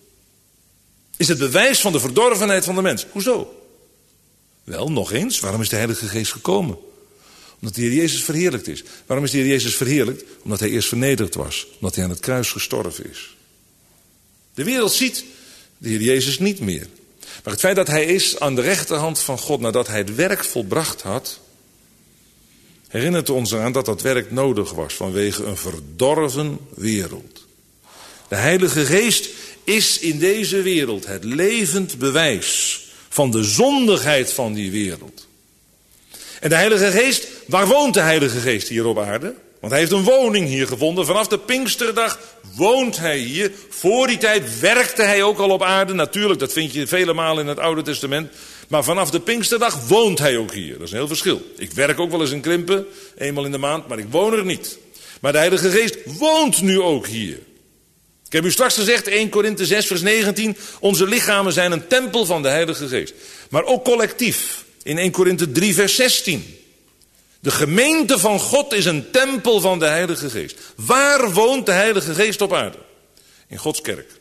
Is het bewijs van de verdorvenheid van de mens. Hoezo? Wel, nog eens, waarom is de Heilige Geest gekomen? Omdat de Heer Jezus verheerlijkt is. Waarom is de Heer Jezus verheerlijkt? Omdat hij eerst vernederd was. Omdat hij aan het kruis gestorven is. De wereld ziet de Heer Jezus niet meer. Maar het feit dat hij is aan de rechterhand van God nadat hij het werk volbracht had, herinnert ons eraan dat dat werk nodig was vanwege een verdorven wereld. De Heilige Geest is in deze wereld het levend bewijs van de zondigheid van die wereld. En de Heilige Geest, waar woont de Heilige Geest hier op aarde? Want hij heeft een woning hier gevonden. Vanaf de Pinksterdag woont hij hier. Voor die tijd werkte hij ook al op aarde. Natuurlijk, dat vind je vele malen in het Oude Testament. Maar vanaf de Pinksterdag woont hij ook hier. Dat is een heel verschil. Ik werk ook wel eens in Krimpen, eenmaal in de maand, maar ik woon er niet. Maar de Heilige Geest woont nu ook hier. Ik heb u straks gezegd, eerste Korinthe zes vers negentien, onze lichamen zijn een tempel van de Heilige Geest. Maar ook collectief, in eerste Korinthe drie vers zestien. De gemeente van God is een tempel van de Heilige Geest. Waar woont de Heilige Geest op aarde? In Gods kerk.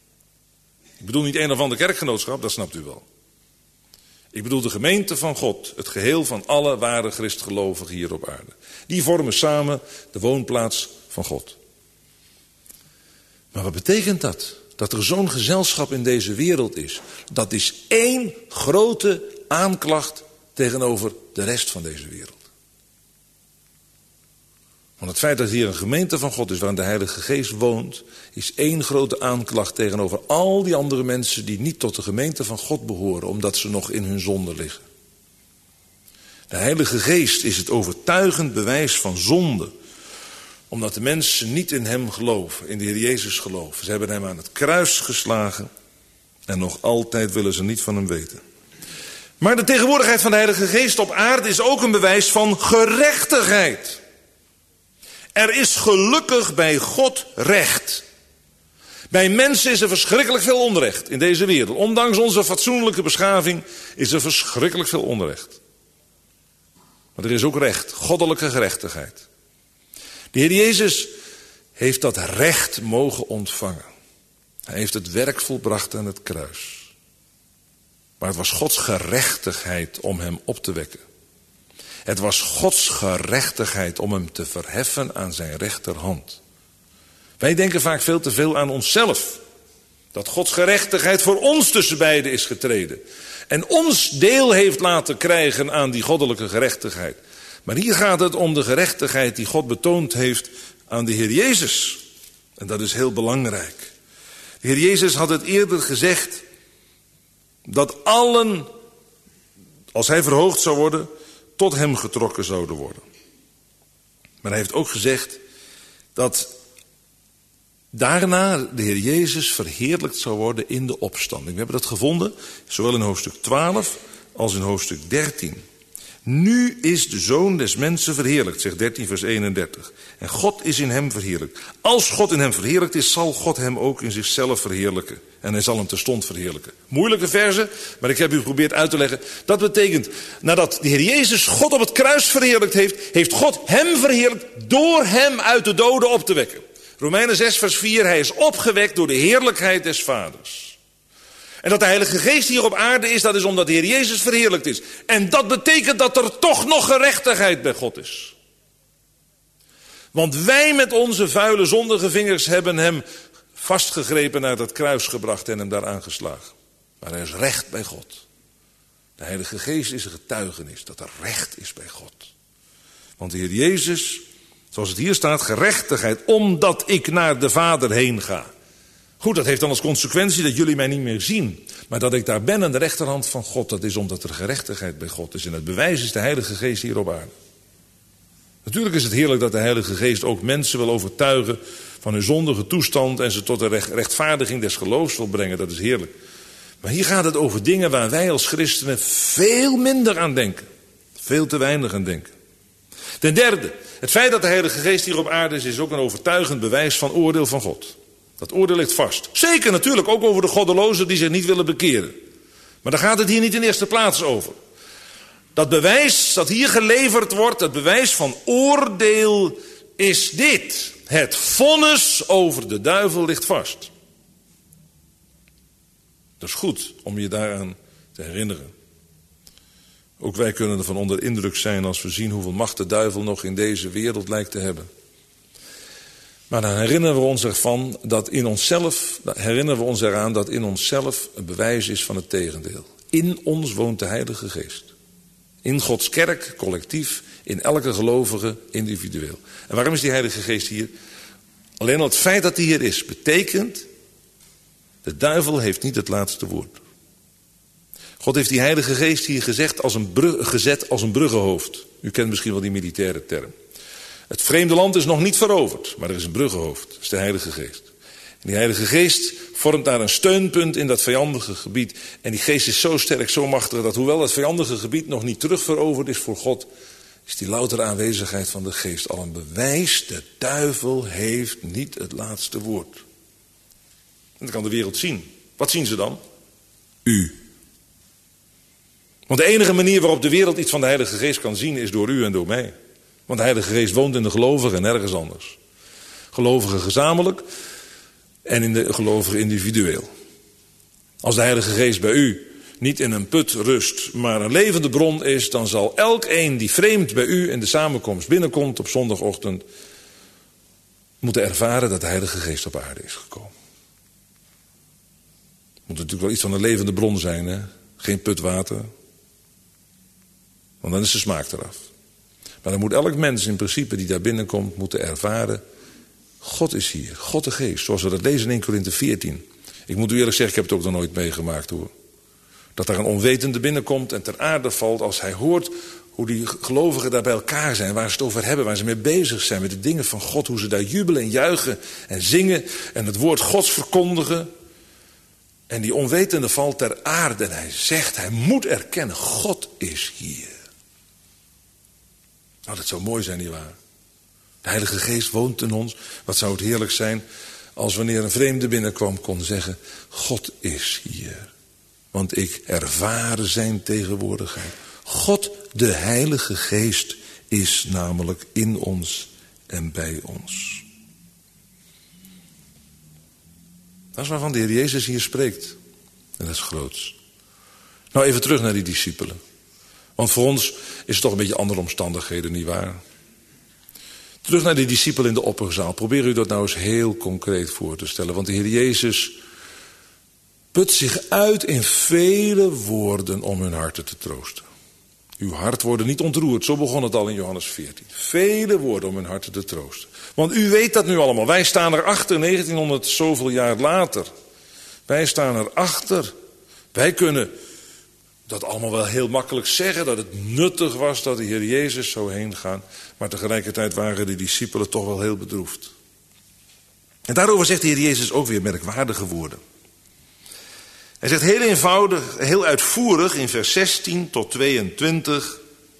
Ik bedoel niet een of ander kerkgenootschap, dat snapt u wel. Ik bedoel de gemeente van God, het geheel van alle ware christgelovigen hier op aarde. Die vormen samen de woonplaats van God. Maar wat betekent dat? Dat er zo'n gezelschap in deze wereld is. Dat is één grote aanklacht tegenover de rest van deze wereld. Want het feit dat hier een gemeente van God is waarin de Heilige Geest woont, is één grote aanklacht tegenover al die andere mensen die niet tot de gemeente van God behoren, omdat ze nog in hun zonde liggen. De Heilige Geest is het overtuigend bewijs van zonde, omdat de mensen niet in hem geloven, in de Heer Jezus geloven. Ze hebben hem aan het kruis geslagen en nog altijd willen ze niet van hem weten. Maar de tegenwoordigheid van de Heilige Geest op aarde is ook een bewijs van gerechtigheid. Er is gelukkig bij God recht. Bij mensen is er verschrikkelijk veel onrecht in deze wereld. Ondanks onze fatsoenlijke beschaving is er verschrikkelijk veel onrecht. Maar er is ook recht, goddelijke gerechtigheid. De Heer Jezus heeft dat recht mogen ontvangen. Hij heeft het werk volbracht aan het kruis. Maar het was Gods gerechtigheid om hem op te wekken. Het was Gods gerechtigheid om hem te verheffen aan zijn rechterhand. Wij denken vaak veel te veel aan onszelf. Dat Gods gerechtigheid voor ons tussen beiden is getreden. En ons deel heeft laten krijgen aan die goddelijke gerechtigheid. Maar hier gaat het om de gerechtigheid die God betoond heeft aan de Heer Jezus. En dat is heel belangrijk. De Heer Jezus had het eerder gezegd dat allen, als hij verhoogd zou worden, tot hem getrokken zouden worden. Maar hij heeft ook gezegd dat daarna de Heer Jezus verheerlijkt zou worden in de opstanding. We hebben dat gevonden, zowel in hoofdstuk twaalf als in hoofdstuk dertien. Nu is de Zoon des mensen verheerlijkt, zegt dertien vers eenendertig. En God is in hem verheerlijkt. Als God in hem verheerlijkt is, zal God hem ook in zichzelf verheerlijken. En hij zal hem terstond verheerlijken. Moeilijke verzen, maar ik heb u geprobeerd uit te leggen. Dat betekent, nadat de Heer Jezus God op het kruis verheerlijkt heeft, heeft God hem verheerlijkt door hem uit de doden op te wekken. Romeinen zes vers vier, hij is opgewekt door de heerlijkheid des Vaders. En dat de Heilige Geest hier op aarde is, dat is omdat de Heer Jezus verheerlijkt is. En dat betekent dat er toch nog gerechtigheid bij God is. Want wij met onze vuile zondige vingers hebben hem vastgegrepen, naar dat kruis gebracht en hem daar aangeslagen. Maar er is recht bij God. De Heilige Geest is een getuigenis dat er recht is bij God. Want de Heer Jezus, zoals het hier staat, gerechtigheid, omdat ik naar de Vader heen ga. Goed, dat heeft dan als consequentie dat jullie mij niet meer zien. Maar dat ik daar ben aan de rechterhand van God, dat is omdat er gerechtigheid bij God is. En het bewijs is de Heilige Geest hier op aarde. Natuurlijk is het heerlijk dat de Heilige Geest ook mensen wil overtuigen van hun zondige toestand en ze tot de rechtvaardiging des geloofs wil brengen. Dat is heerlijk. Maar hier gaat het over dingen waar wij als christenen veel minder aan denken. Veel te weinig aan denken. Ten derde, het feit dat de Heilige Geest hier op aarde is, is ook een overtuigend bewijs van oordeel van God. Dat oordeel ligt vast. Zeker natuurlijk ook over de goddelozen die zich niet willen bekeren. Maar daar gaat het hier niet in eerste plaats over. Dat bewijs dat hier geleverd wordt, het bewijs van oordeel, is dit. Het vonnis over de duivel ligt vast. Dat is goed om je daaraan te herinneren. Ook wij kunnen ervan onder indruk zijn als we zien hoeveel macht de duivel nog in deze wereld lijkt te hebben. Maar dan herinneren we ons ervan dat in onszelf, herinneren we ons eraan dat in onszelf een bewijs is van het tegendeel. In ons woont de Heilige Geest. In Gods kerk, collectief, in elke gelovige, individueel. En waarom is die Heilige Geest hier? Alleen al het feit dat hij hier is, betekent, de duivel heeft niet het laatste woord. God heeft die Heilige Geest hier gezegd als een brug, gezet als een bruggenhoofd. U kent misschien wel die militaire term. Het vreemde land is nog niet veroverd, maar er is een bruggenhoofd. Dat is de Heilige Geest. En die Heilige Geest vormt daar een steunpunt in dat vijandige gebied. En die geest is zo sterk, zo machtig, dat hoewel dat vijandige gebied nog niet terugveroverd is voor God, is die loutere aanwezigheid van de Geest al een bewijs. De duivel heeft niet het laatste woord. En dat kan de wereld zien. Wat zien ze dan? U. Want de enige manier waarop de wereld iets van de Heilige Geest kan zien is door u en door mij. Want de Heilige Geest woont in de gelovigen en nergens anders. Gelovigen gezamenlijk en in de gelovigen individueel. Als de Heilige Geest bij u niet in een put rust, maar een levende bron is, dan zal elk een die vreemd bij u in de samenkomst binnenkomt op zondagochtend moeten ervaren dat de Heilige Geest op aarde is gekomen. Moet natuurlijk wel iets van een levende bron zijn, hè? Geen putwater. Want dan is de smaak eraf. Maar dan moet elk mens in principe die daar binnenkomt moeten ervaren, God is hier, God de Geest, zoals we dat lezen in Eerste Korinthe veertien. Ik moet u eerlijk zeggen, ik heb het ook nog nooit meegemaakt hoor. Dat daar een onwetende binnenkomt en ter aarde valt als hij hoort hoe die gelovigen daar bij elkaar zijn, waar ze het over hebben, waar ze mee bezig zijn met de dingen van God, hoe ze daar jubelen en juichen en zingen en het woord Gods verkondigen. En die onwetende valt ter aarde en hij zegt, hij moet erkennen, God is hier. Nou, dat zou mooi zijn, nietwaar? De Heilige Geest woont in ons. Wat zou het heerlijk zijn als wanneer een vreemde binnenkwam kon zeggen, God is hier. Want ik ervaar zijn tegenwoordigheid. God, de Heilige Geest, is namelijk in ons en bij ons. Dat is waarvan de Heer Jezus hier spreekt. En dat is groots. Nou, even terug naar die discipelen. Want voor ons is het toch een beetje andere omstandigheden, nietwaar? Terug naar die discipelen in de opperzaal. Probeer u dat nou eens heel concreet voor te stellen. Want de Heer Jezus put zich uit in vele woorden om hun harten te troosten. Uw hart worden niet ontroerd. Zo begon het al in Johannes veertien. Vele woorden om hun harten te troosten. Want u weet dat nu allemaal. Wij staan erachter, negentienhonderd zoveel jaar later. Wij staan erachter. Wij kunnen dat allemaal wel heel makkelijk zeggen. Dat het nuttig was dat de Heer Jezus zou heen gaan. Maar tegelijkertijd waren de discipelen toch wel heel bedroefd. En daarover zegt de Heer Jezus ook weer merkwaardige woorden. Hij zegt heel eenvoudig, heel uitvoerig in vers zestien tot tweeëntwintig.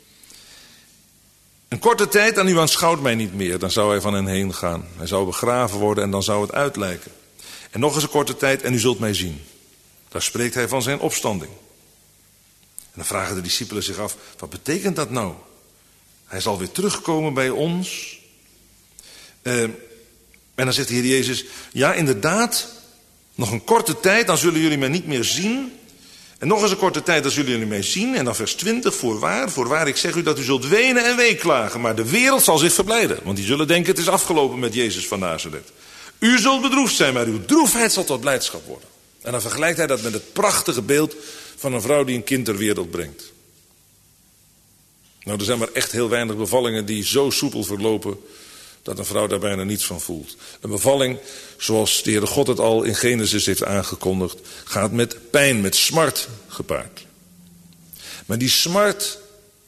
Een korte tijd en u aanschouwt mij niet meer, dan zou hij van hen heen gaan. Hij zou begraven worden en dan zou het uitlijken. En nog eens een korte tijd en u zult mij zien. Daar spreekt hij van zijn opstanding. En dan vragen de discipelen zich af, wat betekent dat nou? Hij zal weer terugkomen bij ons. Uh, en dan zegt de Heer Jezus, ja inderdaad, nog een korte tijd, dan zullen jullie mij niet meer zien. En nog eens een korte tijd, dan zullen jullie mij zien. En dan vers twintig, voorwaar, voorwaar, ik zeg u dat u zult wenen en weeklagen. Maar de wereld zal zich verblijden. Want die zullen denken, het is afgelopen met Jezus van Nazareth. U zult bedroefd zijn, maar uw droefheid zal tot blijdschap worden. En dan vergelijkt hij dat met het prachtige beeld van een vrouw die een kind ter wereld brengt. Nou, er zijn maar echt heel weinig bevallingen die zo soepel verlopen dat een vrouw daar bijna niets van voelt. Een bevalling, zoals de Heere God het al in Genesis heeft aangekondigd, gaat met pijn, met smart gepaard. Maar die smart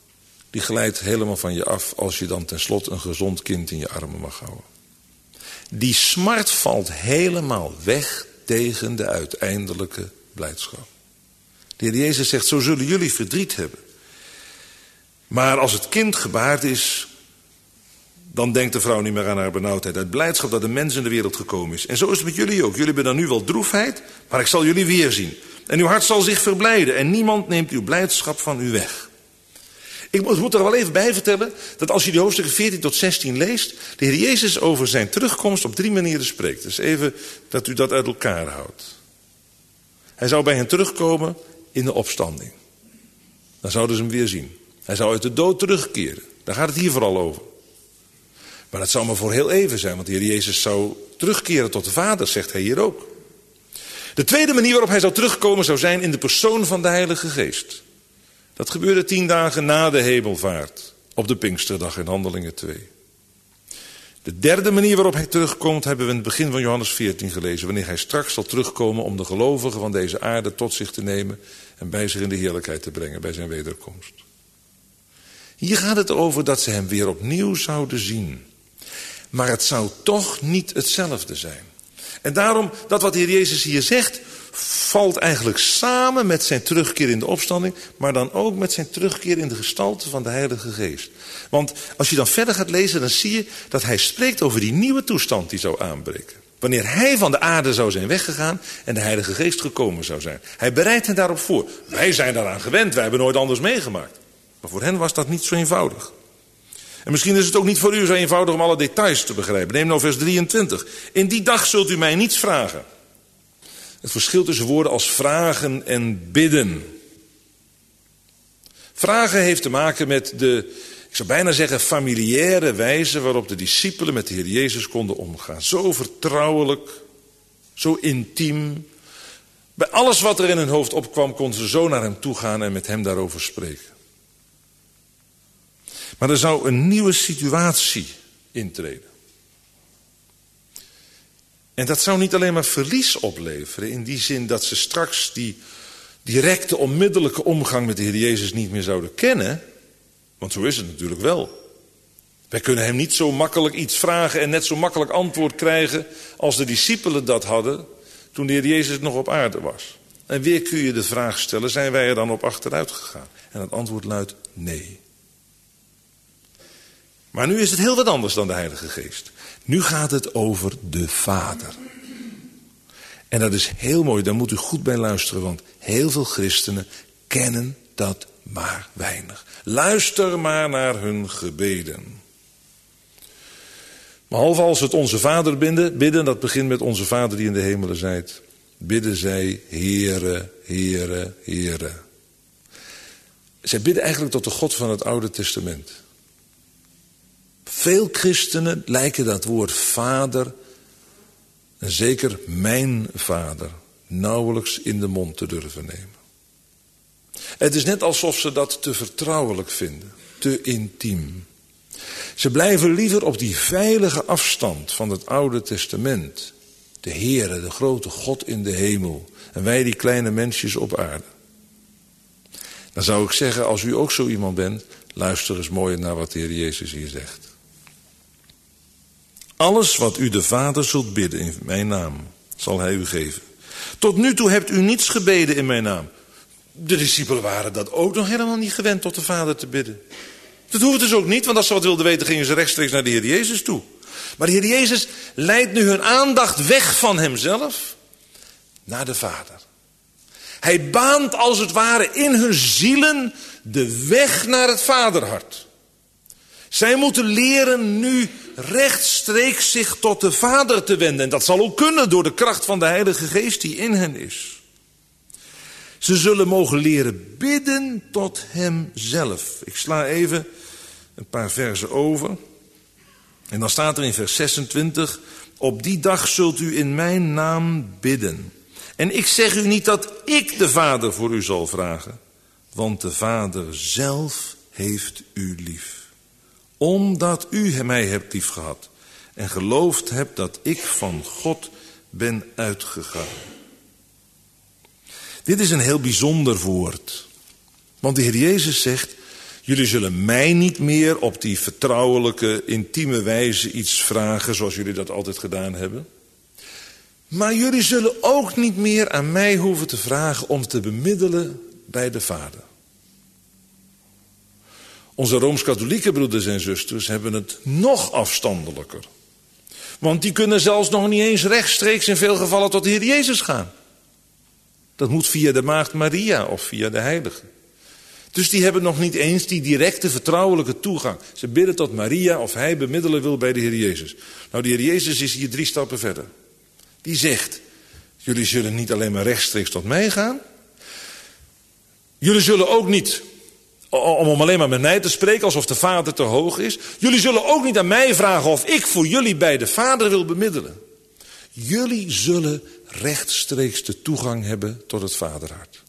die glijdt helemaal van je af als je dan tenslotte een gezond kind in je armen mag houden. Die smart valt helemaal weg tegen de uiteindelijke blijdschap. De Heer Jezus zegt, zo zullen jullie verdriet hebben. Maar als het kind gebaard is, dan denkt de vrouw niet meer aan haar benauwdheid. Uit blijdschap dat een mens in de wereld gekomen is. En zo is het met jullie ook. Jullie hebben dan nu wel droefheid, maar ik zal jullie weer zien. En uw hart zal zich verblijden en niemand neemt uw blijdschap van u weg. Ik moet er wel even bij vertellen dat als je die hoofdstukken veertien tot zestien leest, de Heer Jezus over zijn terugkomst op drie manieren spreekt. Dus even dat u dat uit elkaar houdt. Hij zou bij hen terugkomen in de opstanding. Dan zouden ze hem weer zien. Hij zou uit de dood terugkeren. Daar gaat het hier vooral over. Maar dat zou maar voor heel even zijn, want de Heer Jezus zou terugkeren tot de Vader, zegt hij hier ook. De tweede manier waarop hij zou terugkomen zou zijn in de persoon van de Heilige Geest. Dat gebeurde tien dagen na de hemelvaart, op de Pinksterdag in Handelingen twee. De derde manier waarop hij terugkomt hebben we in het begin van Johannes veertien gelezen, wanneer hij straks zal terugkomen om de gelovigen van deze aarde tot zich te nemen en bij zich in de heerlijkheid te brengen bij zijn wederkomst. Hier gaat het over dat ze hem weer opnieuw zouden zien. Maar het zou toch niet hetzelfde zijn. En daarom, dat wat de Heer Jezus hier zegt, valt eigenlijk samen met zijn terugkeer in de opstanding, maar dan ook met zijn terugkeer in de gestalte van de Heilige Geest. Want als je dan verder gaat lezen, dan zie je dat hij spreekt over die nieuwe toestand die zou aanbreken. Wanneer hij van de aarde zou zijn weggegaan en de Heilige Geest gekomen zou zijn. Hij bereidt hen daarop voor. Wij zijn daaraan gewend, wij hebben nooit anders meegemaakt. Maar voor hen was dat niet zo eenvoudig. En misschien is het ook niet voor u zo eenvoudig om alle details te begrijpen. Neem nou vers drieëntwintig. In die dag zult u mij niets vragen. Het verschil tussen woorden als vragen en bidden. Vragen heeft te maken met de, ik zou bijna zeggen, familiaire wijze waarop de discipelen met de Heer Jezus konden omgaan. Zo vertrouwelijk, zo intiem. Bij alles wat er in hun hoofd opkwam, konden ze zo naar hem toe gaan en met hem daarover spreken. Maar er zou een nieuwe situatie intreden. En dat zou niet alleen maar verlies opleveren, in die zin dat ze straks die directe, onmiddellijke omgang met de Heer Jezus niet meer zouden kennen. Want zo is het natuurlijk wel. Wij kunnen hem niet zo makkelijk iets vragen en net zo makkelijk antwoord krijgen als de discipelen dat hadden toen de Heer Jezus nog op aarde was. En weer kun je de vraag stellen, zijn wij er dan op achteruit gegaan? En het antwoord luidt nee. Maar nu is het heel wat anders dan de Heilige Geest. Nu gaat het over de Vader. En dat is heel mooi, daar moet u goed bij luisteren, want heel veel christenen kennen dat maar weinig. Luister maar naar hun gebeden. Behalve als het onze Vader bidden, bidden, dat begint met onze Vader die in de hemelen zijt. Bidden zij, Heere, Heere, Heere. Zij bidden eigenlijk tot de God van het Oude Testament. Veel christenen lijken dat woord vader, en zeker mijn vader, nauwelijks in de mond te durven nemen. Het is net alsof ze dat te vertrouwelijk vinden, te intiem. Ze blijven liever op die veilige afstand van het Oude Testament. De Heere, de grote God in de hemel, en wij die kleine mensjes op aarde. Dan zou ik zeggen, als u ook zo iemand bent, luister eens mooi naar wat de Heer Jezus hier zegt. Alles wat u de Vader zult bidden in mijn naam, zal hij u geven. Tot nu toe hebt u niets gebeden in mijn naam. De discipelen waren dat ook nog helemaal niet gewend tot de Vader te bidden. Dat hoeft dus ook niet, want als ze wat wilden weten gingen ze rechtstreeks naar de Heer Jezus toe. Maar de Heer Jezus leidt nu hun aandacht weg van hemzelf naar de Vader. Hij baant als het ware in hun zielen de weg naar het Vaderhart. Zij moeten leren nu rechtstreeks zich tot de Vader te wenden. En dat zal ook kunnen door de kracht van de Heilige Geest die in hen is. Ze zullen mogen leren bidden tot Hemzelf. Ik sla even een paar versen over. En dan staat er in vers zesentwintig. Op die dag zult u in mijn naam bidden. En ik zeg u niet dat ik de Vader voor u zal vragen. Want de Vader zelf heeft u lief. Omdat u mij hebt liefgehad en geloofd hebt dat ik van God ben uitgegaan. Dit is een heel bijzonder woord. Want de Heer Jezus zegt, Jullie zullen mij niet meer op die vertrouwelijke, intieme wijze iets vragen zoals jullie dat altijd gedaan hebben. Maar jullie zullen ook niet meer aan mij hoeven te vragen om te bemiddelen bij de Vader. Onze Rooms-Katholieke broeders en zusters hebben het nog afstandelijker. Want die kunnen zelfs nog niet eens rechtstreeks in veel gevallen tot de Heer Jezus gaan. Dat moet via de Maagd Maria of via de Heilige. Dus die hebben nog niet eens die directe vertrouwelijke toegang. Ze bidden tot Maria of hij bemiddelen wil bij de Heer Jezus. Nou, de Heer Jezus is hier drie stappen verder. Die zegt, jullie zullen niet alleen maar rechtstreeks tot mij gaan. Jullie zullen ook niet, om alleen maar met mij te spreken alsof de Vader te hoog is. Jullie zullen ook niet aan mij vragen of ik voor jullie bij de Vader wil bemiddelen. Jullie zullen rechtstreeks de toegang hebben tot het Vaderhart.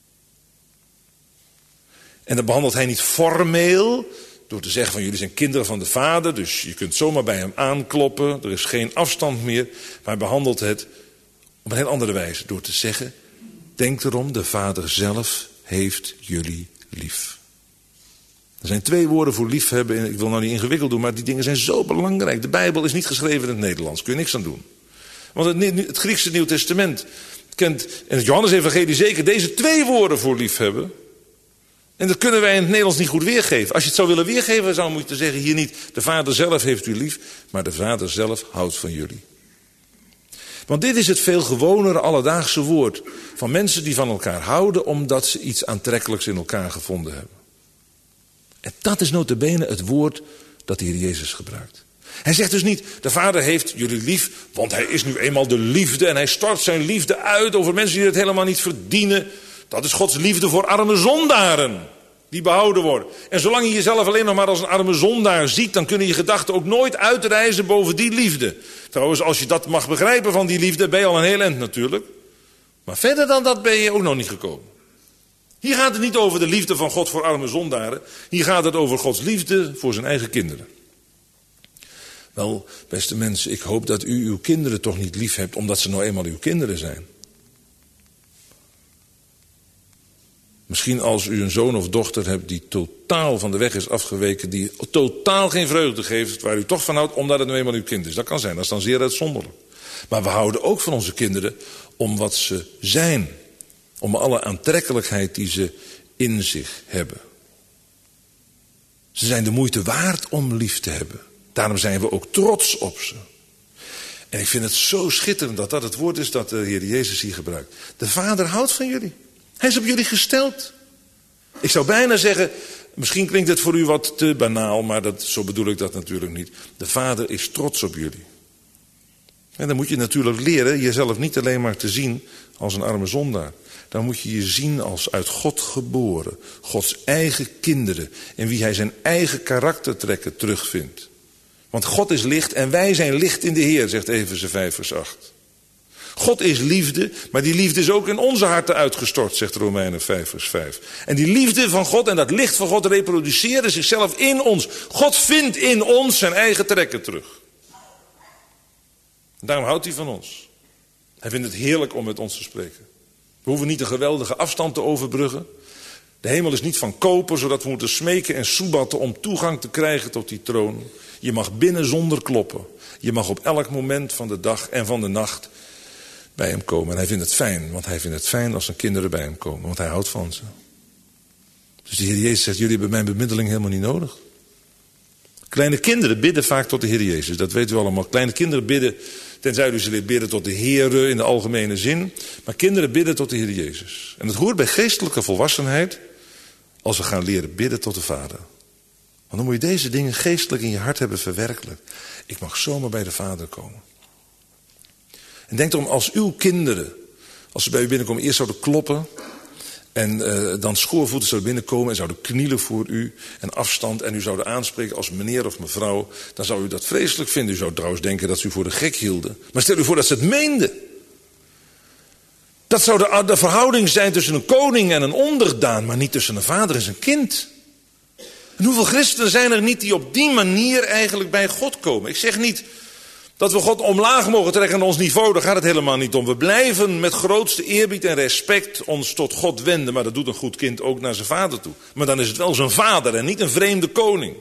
En dan behandelt hij niet formeel, door te zeggen van jullie zijn kinderen van de Vader, dus je kunt zomaar bij hem aankloppen, er is geen afstand meer. Maar hij behandelt het op een heel andere wijze, door te zeggen, denk erom, de Vader zelf heeft jullie lief. Er zijn twee woorden voor liefhebben, en ik wil nou niet ingewikkeld doen, maar die dingen zijn zo belangrijk. De Bijbel is niet geschreven in het Nederlands, kun je niks aan doen. Want het, het Griekse Nieuw Testament kent, en het Johannes-evangelie zeker, deze twee woorden voor liefhebben. En dat kunnen wij in het Nederlands niet goed weergeven. Als je het zou willen weergeven, zou je moeten zeggen hier niet, de Vader zelf heeft u lief, maar de Vader zelf houdt van jullie. Want dit is het veel gewonere alledaagse woord van mensen die van elkaar houden omdat ze iets aantrekkelijks in elkaar gevonden hebben. En dat is nota bene het woord dat de Heer Jezus gebruikt. Hij zegt dus niet, de Vader heeft jullie lief, want hij is nu eenmaal de liefde en hij stort zijn liefde uit over mensen die het helemaal niet verdienen. Dat is Gods liefde voor arme zondaren die behouden worden. En zolang je jezelf alleen nog maar als een arme zondaar ziet, dan kunnen je gedachten ook nooit uitreizen boven die liefde. Trouwens, als je dat mag begrijpen van die liefde, ben je al een heel eind natuurlijk. Maar verder dan dat ben je ook nog niet gekomen. Hier gaat het niet over de liefde van God voor arme zondaren. Hier gaat het over Gods liefde voor zijn eigen kinderen. Wel, beste mensen, ik hoop dat u uw kinderen toch niet lief hebt omdat ze nou eenmaal uw kinderen zijn. Misschien als u een zoon of dochter hebt die totaal van de weg is afgeweken, die totaal geen vreugde geeft, waar u toch van houdt omdat het nu eenmaal uw kind is. Dat kan zijn, dat is dan zeer uitzonderlijk. Maar we houden ook van onze kinderen om wat ze zijn. Om alle aantrekkelijkheid die ze in zich hebben. Ze zijn de moeite waard om lief te hebben. Daarom zijn we ook trots op ze. En ik vind het zo schitterend dat dat het woord is dat de Heer Jezus hier gebruikt. De Vader houdt van jullie. Hij is op jullie gesteld. Ik zou bijna zeggen, misschien klinkt het voor u wat te banaal, maar dat, zo bedoel ik dat natuurlijk niet. De Vader is trots op jullie. En dan moet je natuurlijk leren jezelf niet alleen maar te zien als een arme zondaar. Dan moet je je zien als uit God geboren, Gods eigen kinderen, in wie hij zijn eigen karaktertrekken terugvindt. Want God is licht en wij zijn licht in de Heer, zegt Efeze vijf vers acht. God is liefde, maar die liefde is ook in onze harten uitgestort, zegt Romeinen vijf vers vijf. En die liefde van God en dat licht van God reproduceren zichzelf in ons. God vindt in ons zijn eigen trekken terug. Daarom houdt hij van ons. Hij vindt het heerlijk om met ons te spreken. We hoeven niet een geweldige afstand te overbruggen. De hemel is niet van koper, zodat we moeten smeken en soebatten om toegang te krijgen tot die troon. Je mag binnen zonder kloppen. Je mag op elk moment van de dag en van de nacht bij hem komen. En hij vindt het fijn, want hij vindt het fijn als zijn kinderen bij hem komen. Want hij houdt van ze. Dus de Heer Jezus zegt, jullie hebben mijn bemiddeling helemaal niet nodig. Kleine kinderen bidden vaak tot de Heer Jezus, dat weten we allemaal. Kleine kinderen bidden, tenzij u ze leert bidden tot de Heere in de algemene zin. Maar kinderen bidden tot de Heer Jezus. En het hoort bij geestelijke volwassenheid als we gaan leren bidden tot de Vader. Want dan moet je deze dingen geestelijk in je hart hebben verwerkelijkt. Ik mag zomaar bij de Vader komen. En denk erom, als uw kinderen, als ze bij u binnenkomen, eerst zouden kloppen. En uh, dan schoorvoeten zouden binnenkomen en zouden knielen voor u. En afstand en u zouden aanspreken als meneer of mevrouw. Dan zou u dat vreselijk vinden. U zou trouwens denken dat ze u voor de gek hielden. Maar stel u voor dat ze het meenden. Dat zou de, de verhouding zijn tussen een koning en een onderdaan. Maar niet tussen een vader en zijn kind. En hoeveel christenen zijn er niet die op die manier eigenlijk bij God komen? Ik zeg niet Dat we God omlaag mogen trekken aan ons niveau, daar gaat het helemaal niet om. We blijven met grootste eerbied en respect ons tot God wenden. Maar dat doet een goed kind ook naar zijn vader toe. Maar dan is het wel zijn vader en niet een vreemde koning.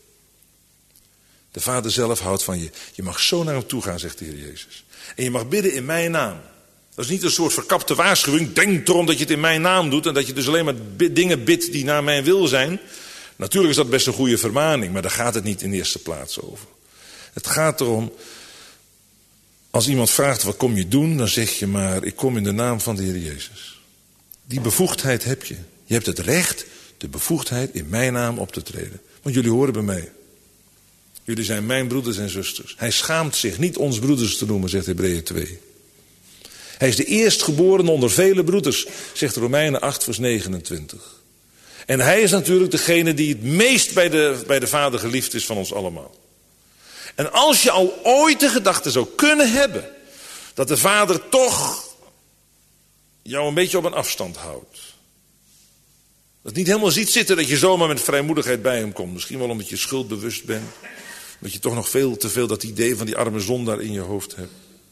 De vader zelf houdt van je. Je mag zo naar hem toe gaan, zegt de Heer Jezus. En je mag bidden in mijn naam. Dat is niet een soort verkapte waarschuwing. Denk erom dat je het in mijn naam doet. En dat je dus alleen maar dingen bidt die naar mijn wil zijn. Natuurlijk is dat best een goede vermaning. Maar daar gaat het niet in de eerste plaats over. Het gaat erom. Als iemand vraagt wat kom je doen. Dan zeg je maar ik kom in de naam van de Heer Jezus. Die bevoegdheid heb je. Je hebt het recht. De bevoegdheid in mijn naam op te treden. Want jullie horen bij mij. Jullie zijn mijn broeders en zusters. Hij schaamt zich niet ons broeders te noemen, zegt Hebreeën twee. Hij is de eerstgeborene onder vele broeders, zegt Romeinen acht vers negenentwintig. En hij is natuurlijk degene die het meest bij de, bij de Vader geliefd is van ons allemaal. En als je al ooit de gedachte zou kunnen hebben dat de Vader toch jou een beetje op een afstand houdt. Dat het niet helemaal ziet zitten dat je zomaar met vrijmoedigheid bij hem komt. Misschien wel omdat je schuldbewust bent. Dat je toch nog veel te veel dat idee van die arme zondaar in je hoofd hebt.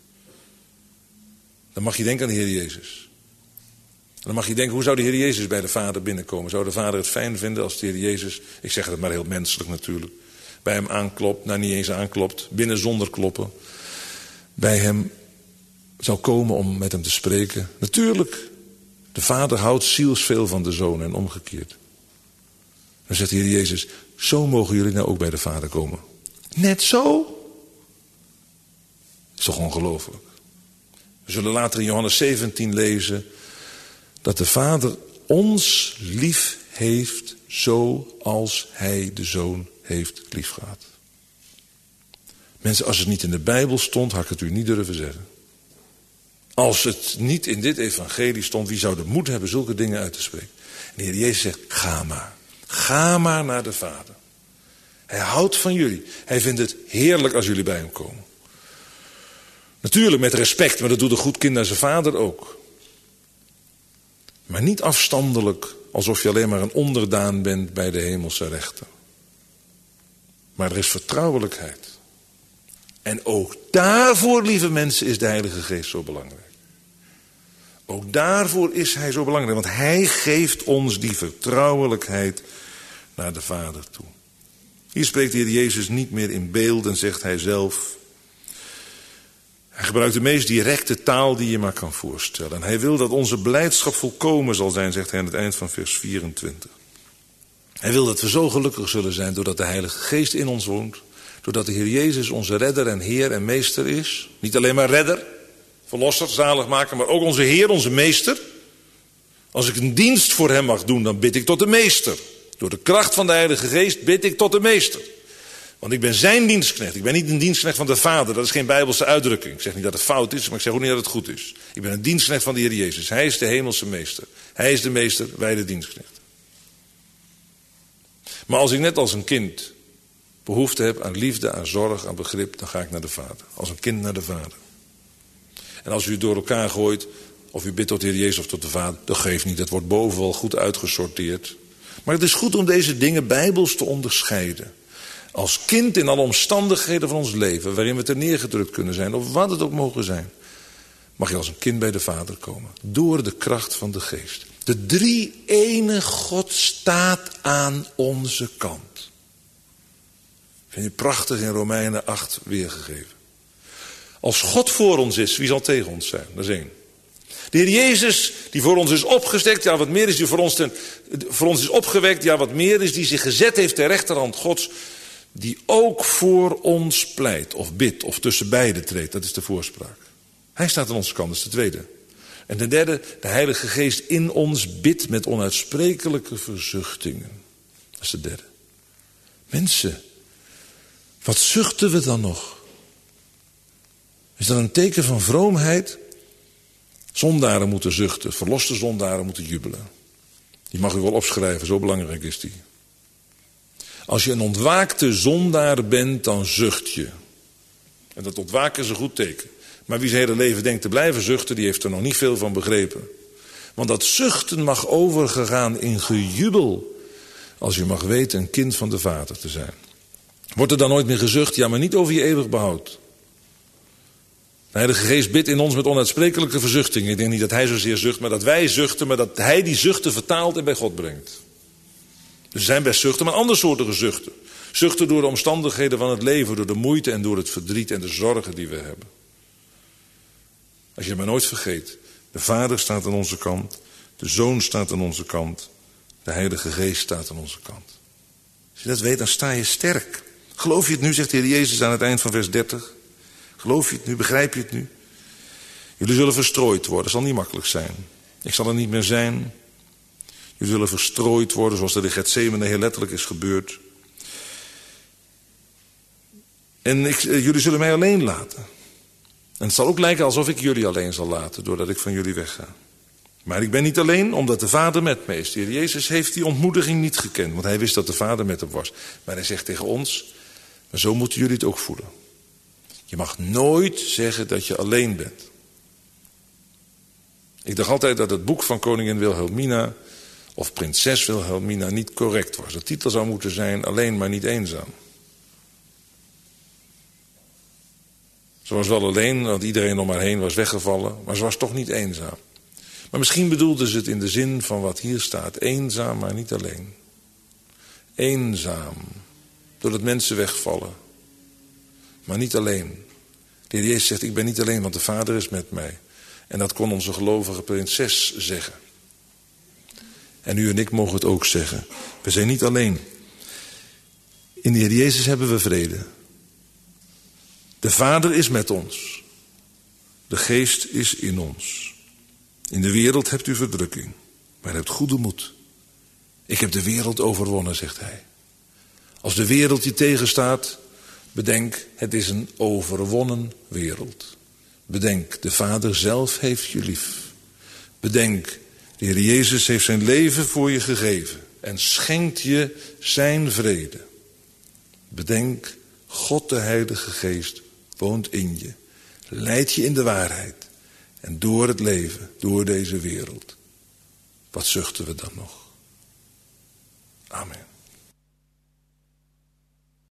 Dan mag je denken aan de Heer Jezus. Dan mag je denken, hoe zou de Heer Jezus bij de Vader binnenkomen? Zou de Vader het fijn vinden als de Heer Jezus, ik zeg het maar heel menselijk natuurlijk, bij hem aanklopt, nou niet eens aanklopt, binnen zonder kloppen, bij hem zou komen om met hem te spreken? Natuurlijk, de Vader houdt zielsveel van de Zoon en omgekeerd. Dan zegt de Heer Jezus, zo mogen jullie nou ook bij de Vader komen. Net zo? Dat is toch ongelooflijk. We zullen later in Johannes zeventien lezen dat de Vader ons lief heeft zoals hij de Zoon heeft liefgehad. Mensen, als het niet in de Bijbel stond, had ik het u niet durven zeggen. Als het niet in dit evangelie stond, wie zou de moed hebben zulke dingen uit te spreken? En de Heer Jezus zegt, ga maar. Ga maar naar de Vader. Hij houdt van jullie. Hij vindt het heerlijk als jullie bij hem komen. Natuurlijk met respect, maar dat doet een goed kind naar zijn vader ook. Maar niet afstandelijk, alsof je alleen maar een onderdaan bent bij de hemelse rechter. Maar er is vertrouwelijkheid. En ook daarvoor, lieve mensen, is de Heilige Geest zo belangrijk. Ook daarvoor is hij zo belangrijk, want hij geeft ons die vertrouwelijkheid naar de Vader toe. Hier spreekt de Heer Jezus niet meer in beelden, zegt hij zelf. Hij gebruikt de meest directe taal die je maar kan voorstellen. En hij wil dat onze blijdschap volkomen zal zijn, zegt hij aan het eind van vers vierentwintig. Hij wil dat we zo gelukkig zullen zijn doordat de Heilige Geest in ons woont. Doordat de Heer Jezus onze redder en Heer en Meester is. Niet alleen maar redder, verlosser, zaligmaker, maar ook onze Heer, onze Meester. Als ik een dienst voor hem mag doen, dan bid ik tot de Meester. Door de kracht van de Heilige Geest bid ik tot de Meester. Want ik ben zijn dienstknecht. Ik ben niet een dienstknecht van de Vader. Dat is geen Bijbelse uitdrukking. Ik zeg niet dat het fout is, maar ik zeg ook niet dat het goed is. Ik ben een dienstknecht van de Heer Jezus. Hij is de hemelse Meester. Hij is de Meester, wij de dienstknecht. Maar als ik net als een kind behoefte heb aan liefde, aan zorg, aan begrip, dan ga ik naar de Vader. Als een kind naar de Vader. En als u het door elkaar gooit, of u bidt tot de Heer Jezus of tot de Vader, dat geeft niet. Dat wordt bovenal goed uitgesorteerd. Maar het is goed om deze dingen bijbels te onderscheiden. Als kind in alle omstandigheden van ons leven, waarin we ter neergedrukt kunnen zijn, of wat het ook mogen zijn, mag je als een kind bij de Vader komen. Door de kracht van de Geest. De drie-ene God staat aan onze kant. Vind je prachtig in Romeinen acht weergegeven. Als God voor ons is, wie zal tegen ons zijn? Dat is één. De Heer Jezus, die voor ons is opgestekt, ja wat meer is die voor ons, ten, voor ons is opgewekt, ja wat meer is die zich gezet heeft ter rechterhand Gods, die ook voor ons pleit, of bidt, of tussen beiden treedt. Dat is de voorspraak. Hij staat aan onze kant, dat is de tweede. En de derde, de Heilige Geest in ons bidt met onuitsprekelijke verzuchtingen. Dat is de derde. Mensen, wat zuchten we dan nog? Is dat een teken van vroomheid? Zondaren moeten zuchten, verloste zondaren moeten jubelen. Die mag u wel opschrijven, zo belangrijk is die. Als je een ontwaakte zondaar bent, dan zucht je. En dat ontwaken is een goed teken. Maar wie zijn hele leven denkt te blijven zuchten, die heeft er nog niet veel van begrepen. Want dat zuchten mag overgegaan in gejubel, als je mag weten een kind van de Vader te zijn. Wordt er dan nooit meer gezucht? Ja, maar niet over je eeuwig behoud. De Heilige Geest bidt in ons met onuitsprekelijke verzuchtingen. Ik denk niet dat hij zozeer zucht, maar dat wij zuchten, maar dat hij die zuchten vertaalt en bij God brengt. Dus er zijn best zuchten, maar andersoortige zuchten. Zuchten door de omstandigheden van het leven, door de moeite en door het verdriet en de zorgen die we hebben. Als je het maar nooit vergeet, de Vader staat aan onze kant, de Zoon staat aan onze kant, de Heilige Geest staat aan onze kant. Als je dat weet, dan sta je sterk. Geloof je het nu, zegt de Heer Jezus aan het eind van vers dertig. Geloof je het nu, begrijp je het nu? Jullie zullen verstrooid worden, dat zal niet makkelijk zijn. Ik zal er niet meer zijn. Jullie zullen verstrooid worden, zoals dat in Getsemane heel letterlijk is gebeurd. En ik, jullie zullen mij alleen laten. En het zal ook lijken alsof ik jullie alleen zal laten, doordat ik van jullie wegga. Maar ik ben niet alleen, omdat de Vader met me is. De Heer Jezus heeft die ontmoediging niet gekend, want hij wist dat de Vader met hem was. Maar hij zegt tegen ons, maar zo moeten jullie het ook voelen. Je mag nooit zeggen dat je alleen bent. Ik dacht altijd dat het boek van koningin Wilhelmina of prinses Wilhelmina niet correct was. De titel zou moeten zijn Alleen maar niet eenzaam. Ze was wel alleen, want iedereen om haar heen was weggevallen, maar ze was toch niet eenzaam. Maar misschien bedoelde ze het in de zin van wat hier staat. Eenzaam, maar niet alleen. Eenzaam, doordat mensen wegvallen. Maar niet alleen. De Heer Jezus zegt, ik ben niet alleen, want de Vader is met mij. En dat kon onze gelovige prinses zeggen. En u en ik mogen het ook zeggen. We zijn niet alleen. In de Heer Jezus hebben we vrede. De Vader is met ons. De Geest is in ons. In de wereld hebt u verdrukking, maar hebt goede moed. Ik heb de wereld overwonnen, zegt hij. Als de wereld je tegenstaat, bedenk, het is een overwonnen wereld. Bedenk, de Vader zelf heeft je lief. Bedenk, de Heer Jezus heeft zijn leven voor je gegeven en schenkt je zijn vrede. Bedenk, God de Heilige Geest woont in je, leidt je in de waarheid en door het leven, door deze wereld. Wat zuchten we dan nog? Amen.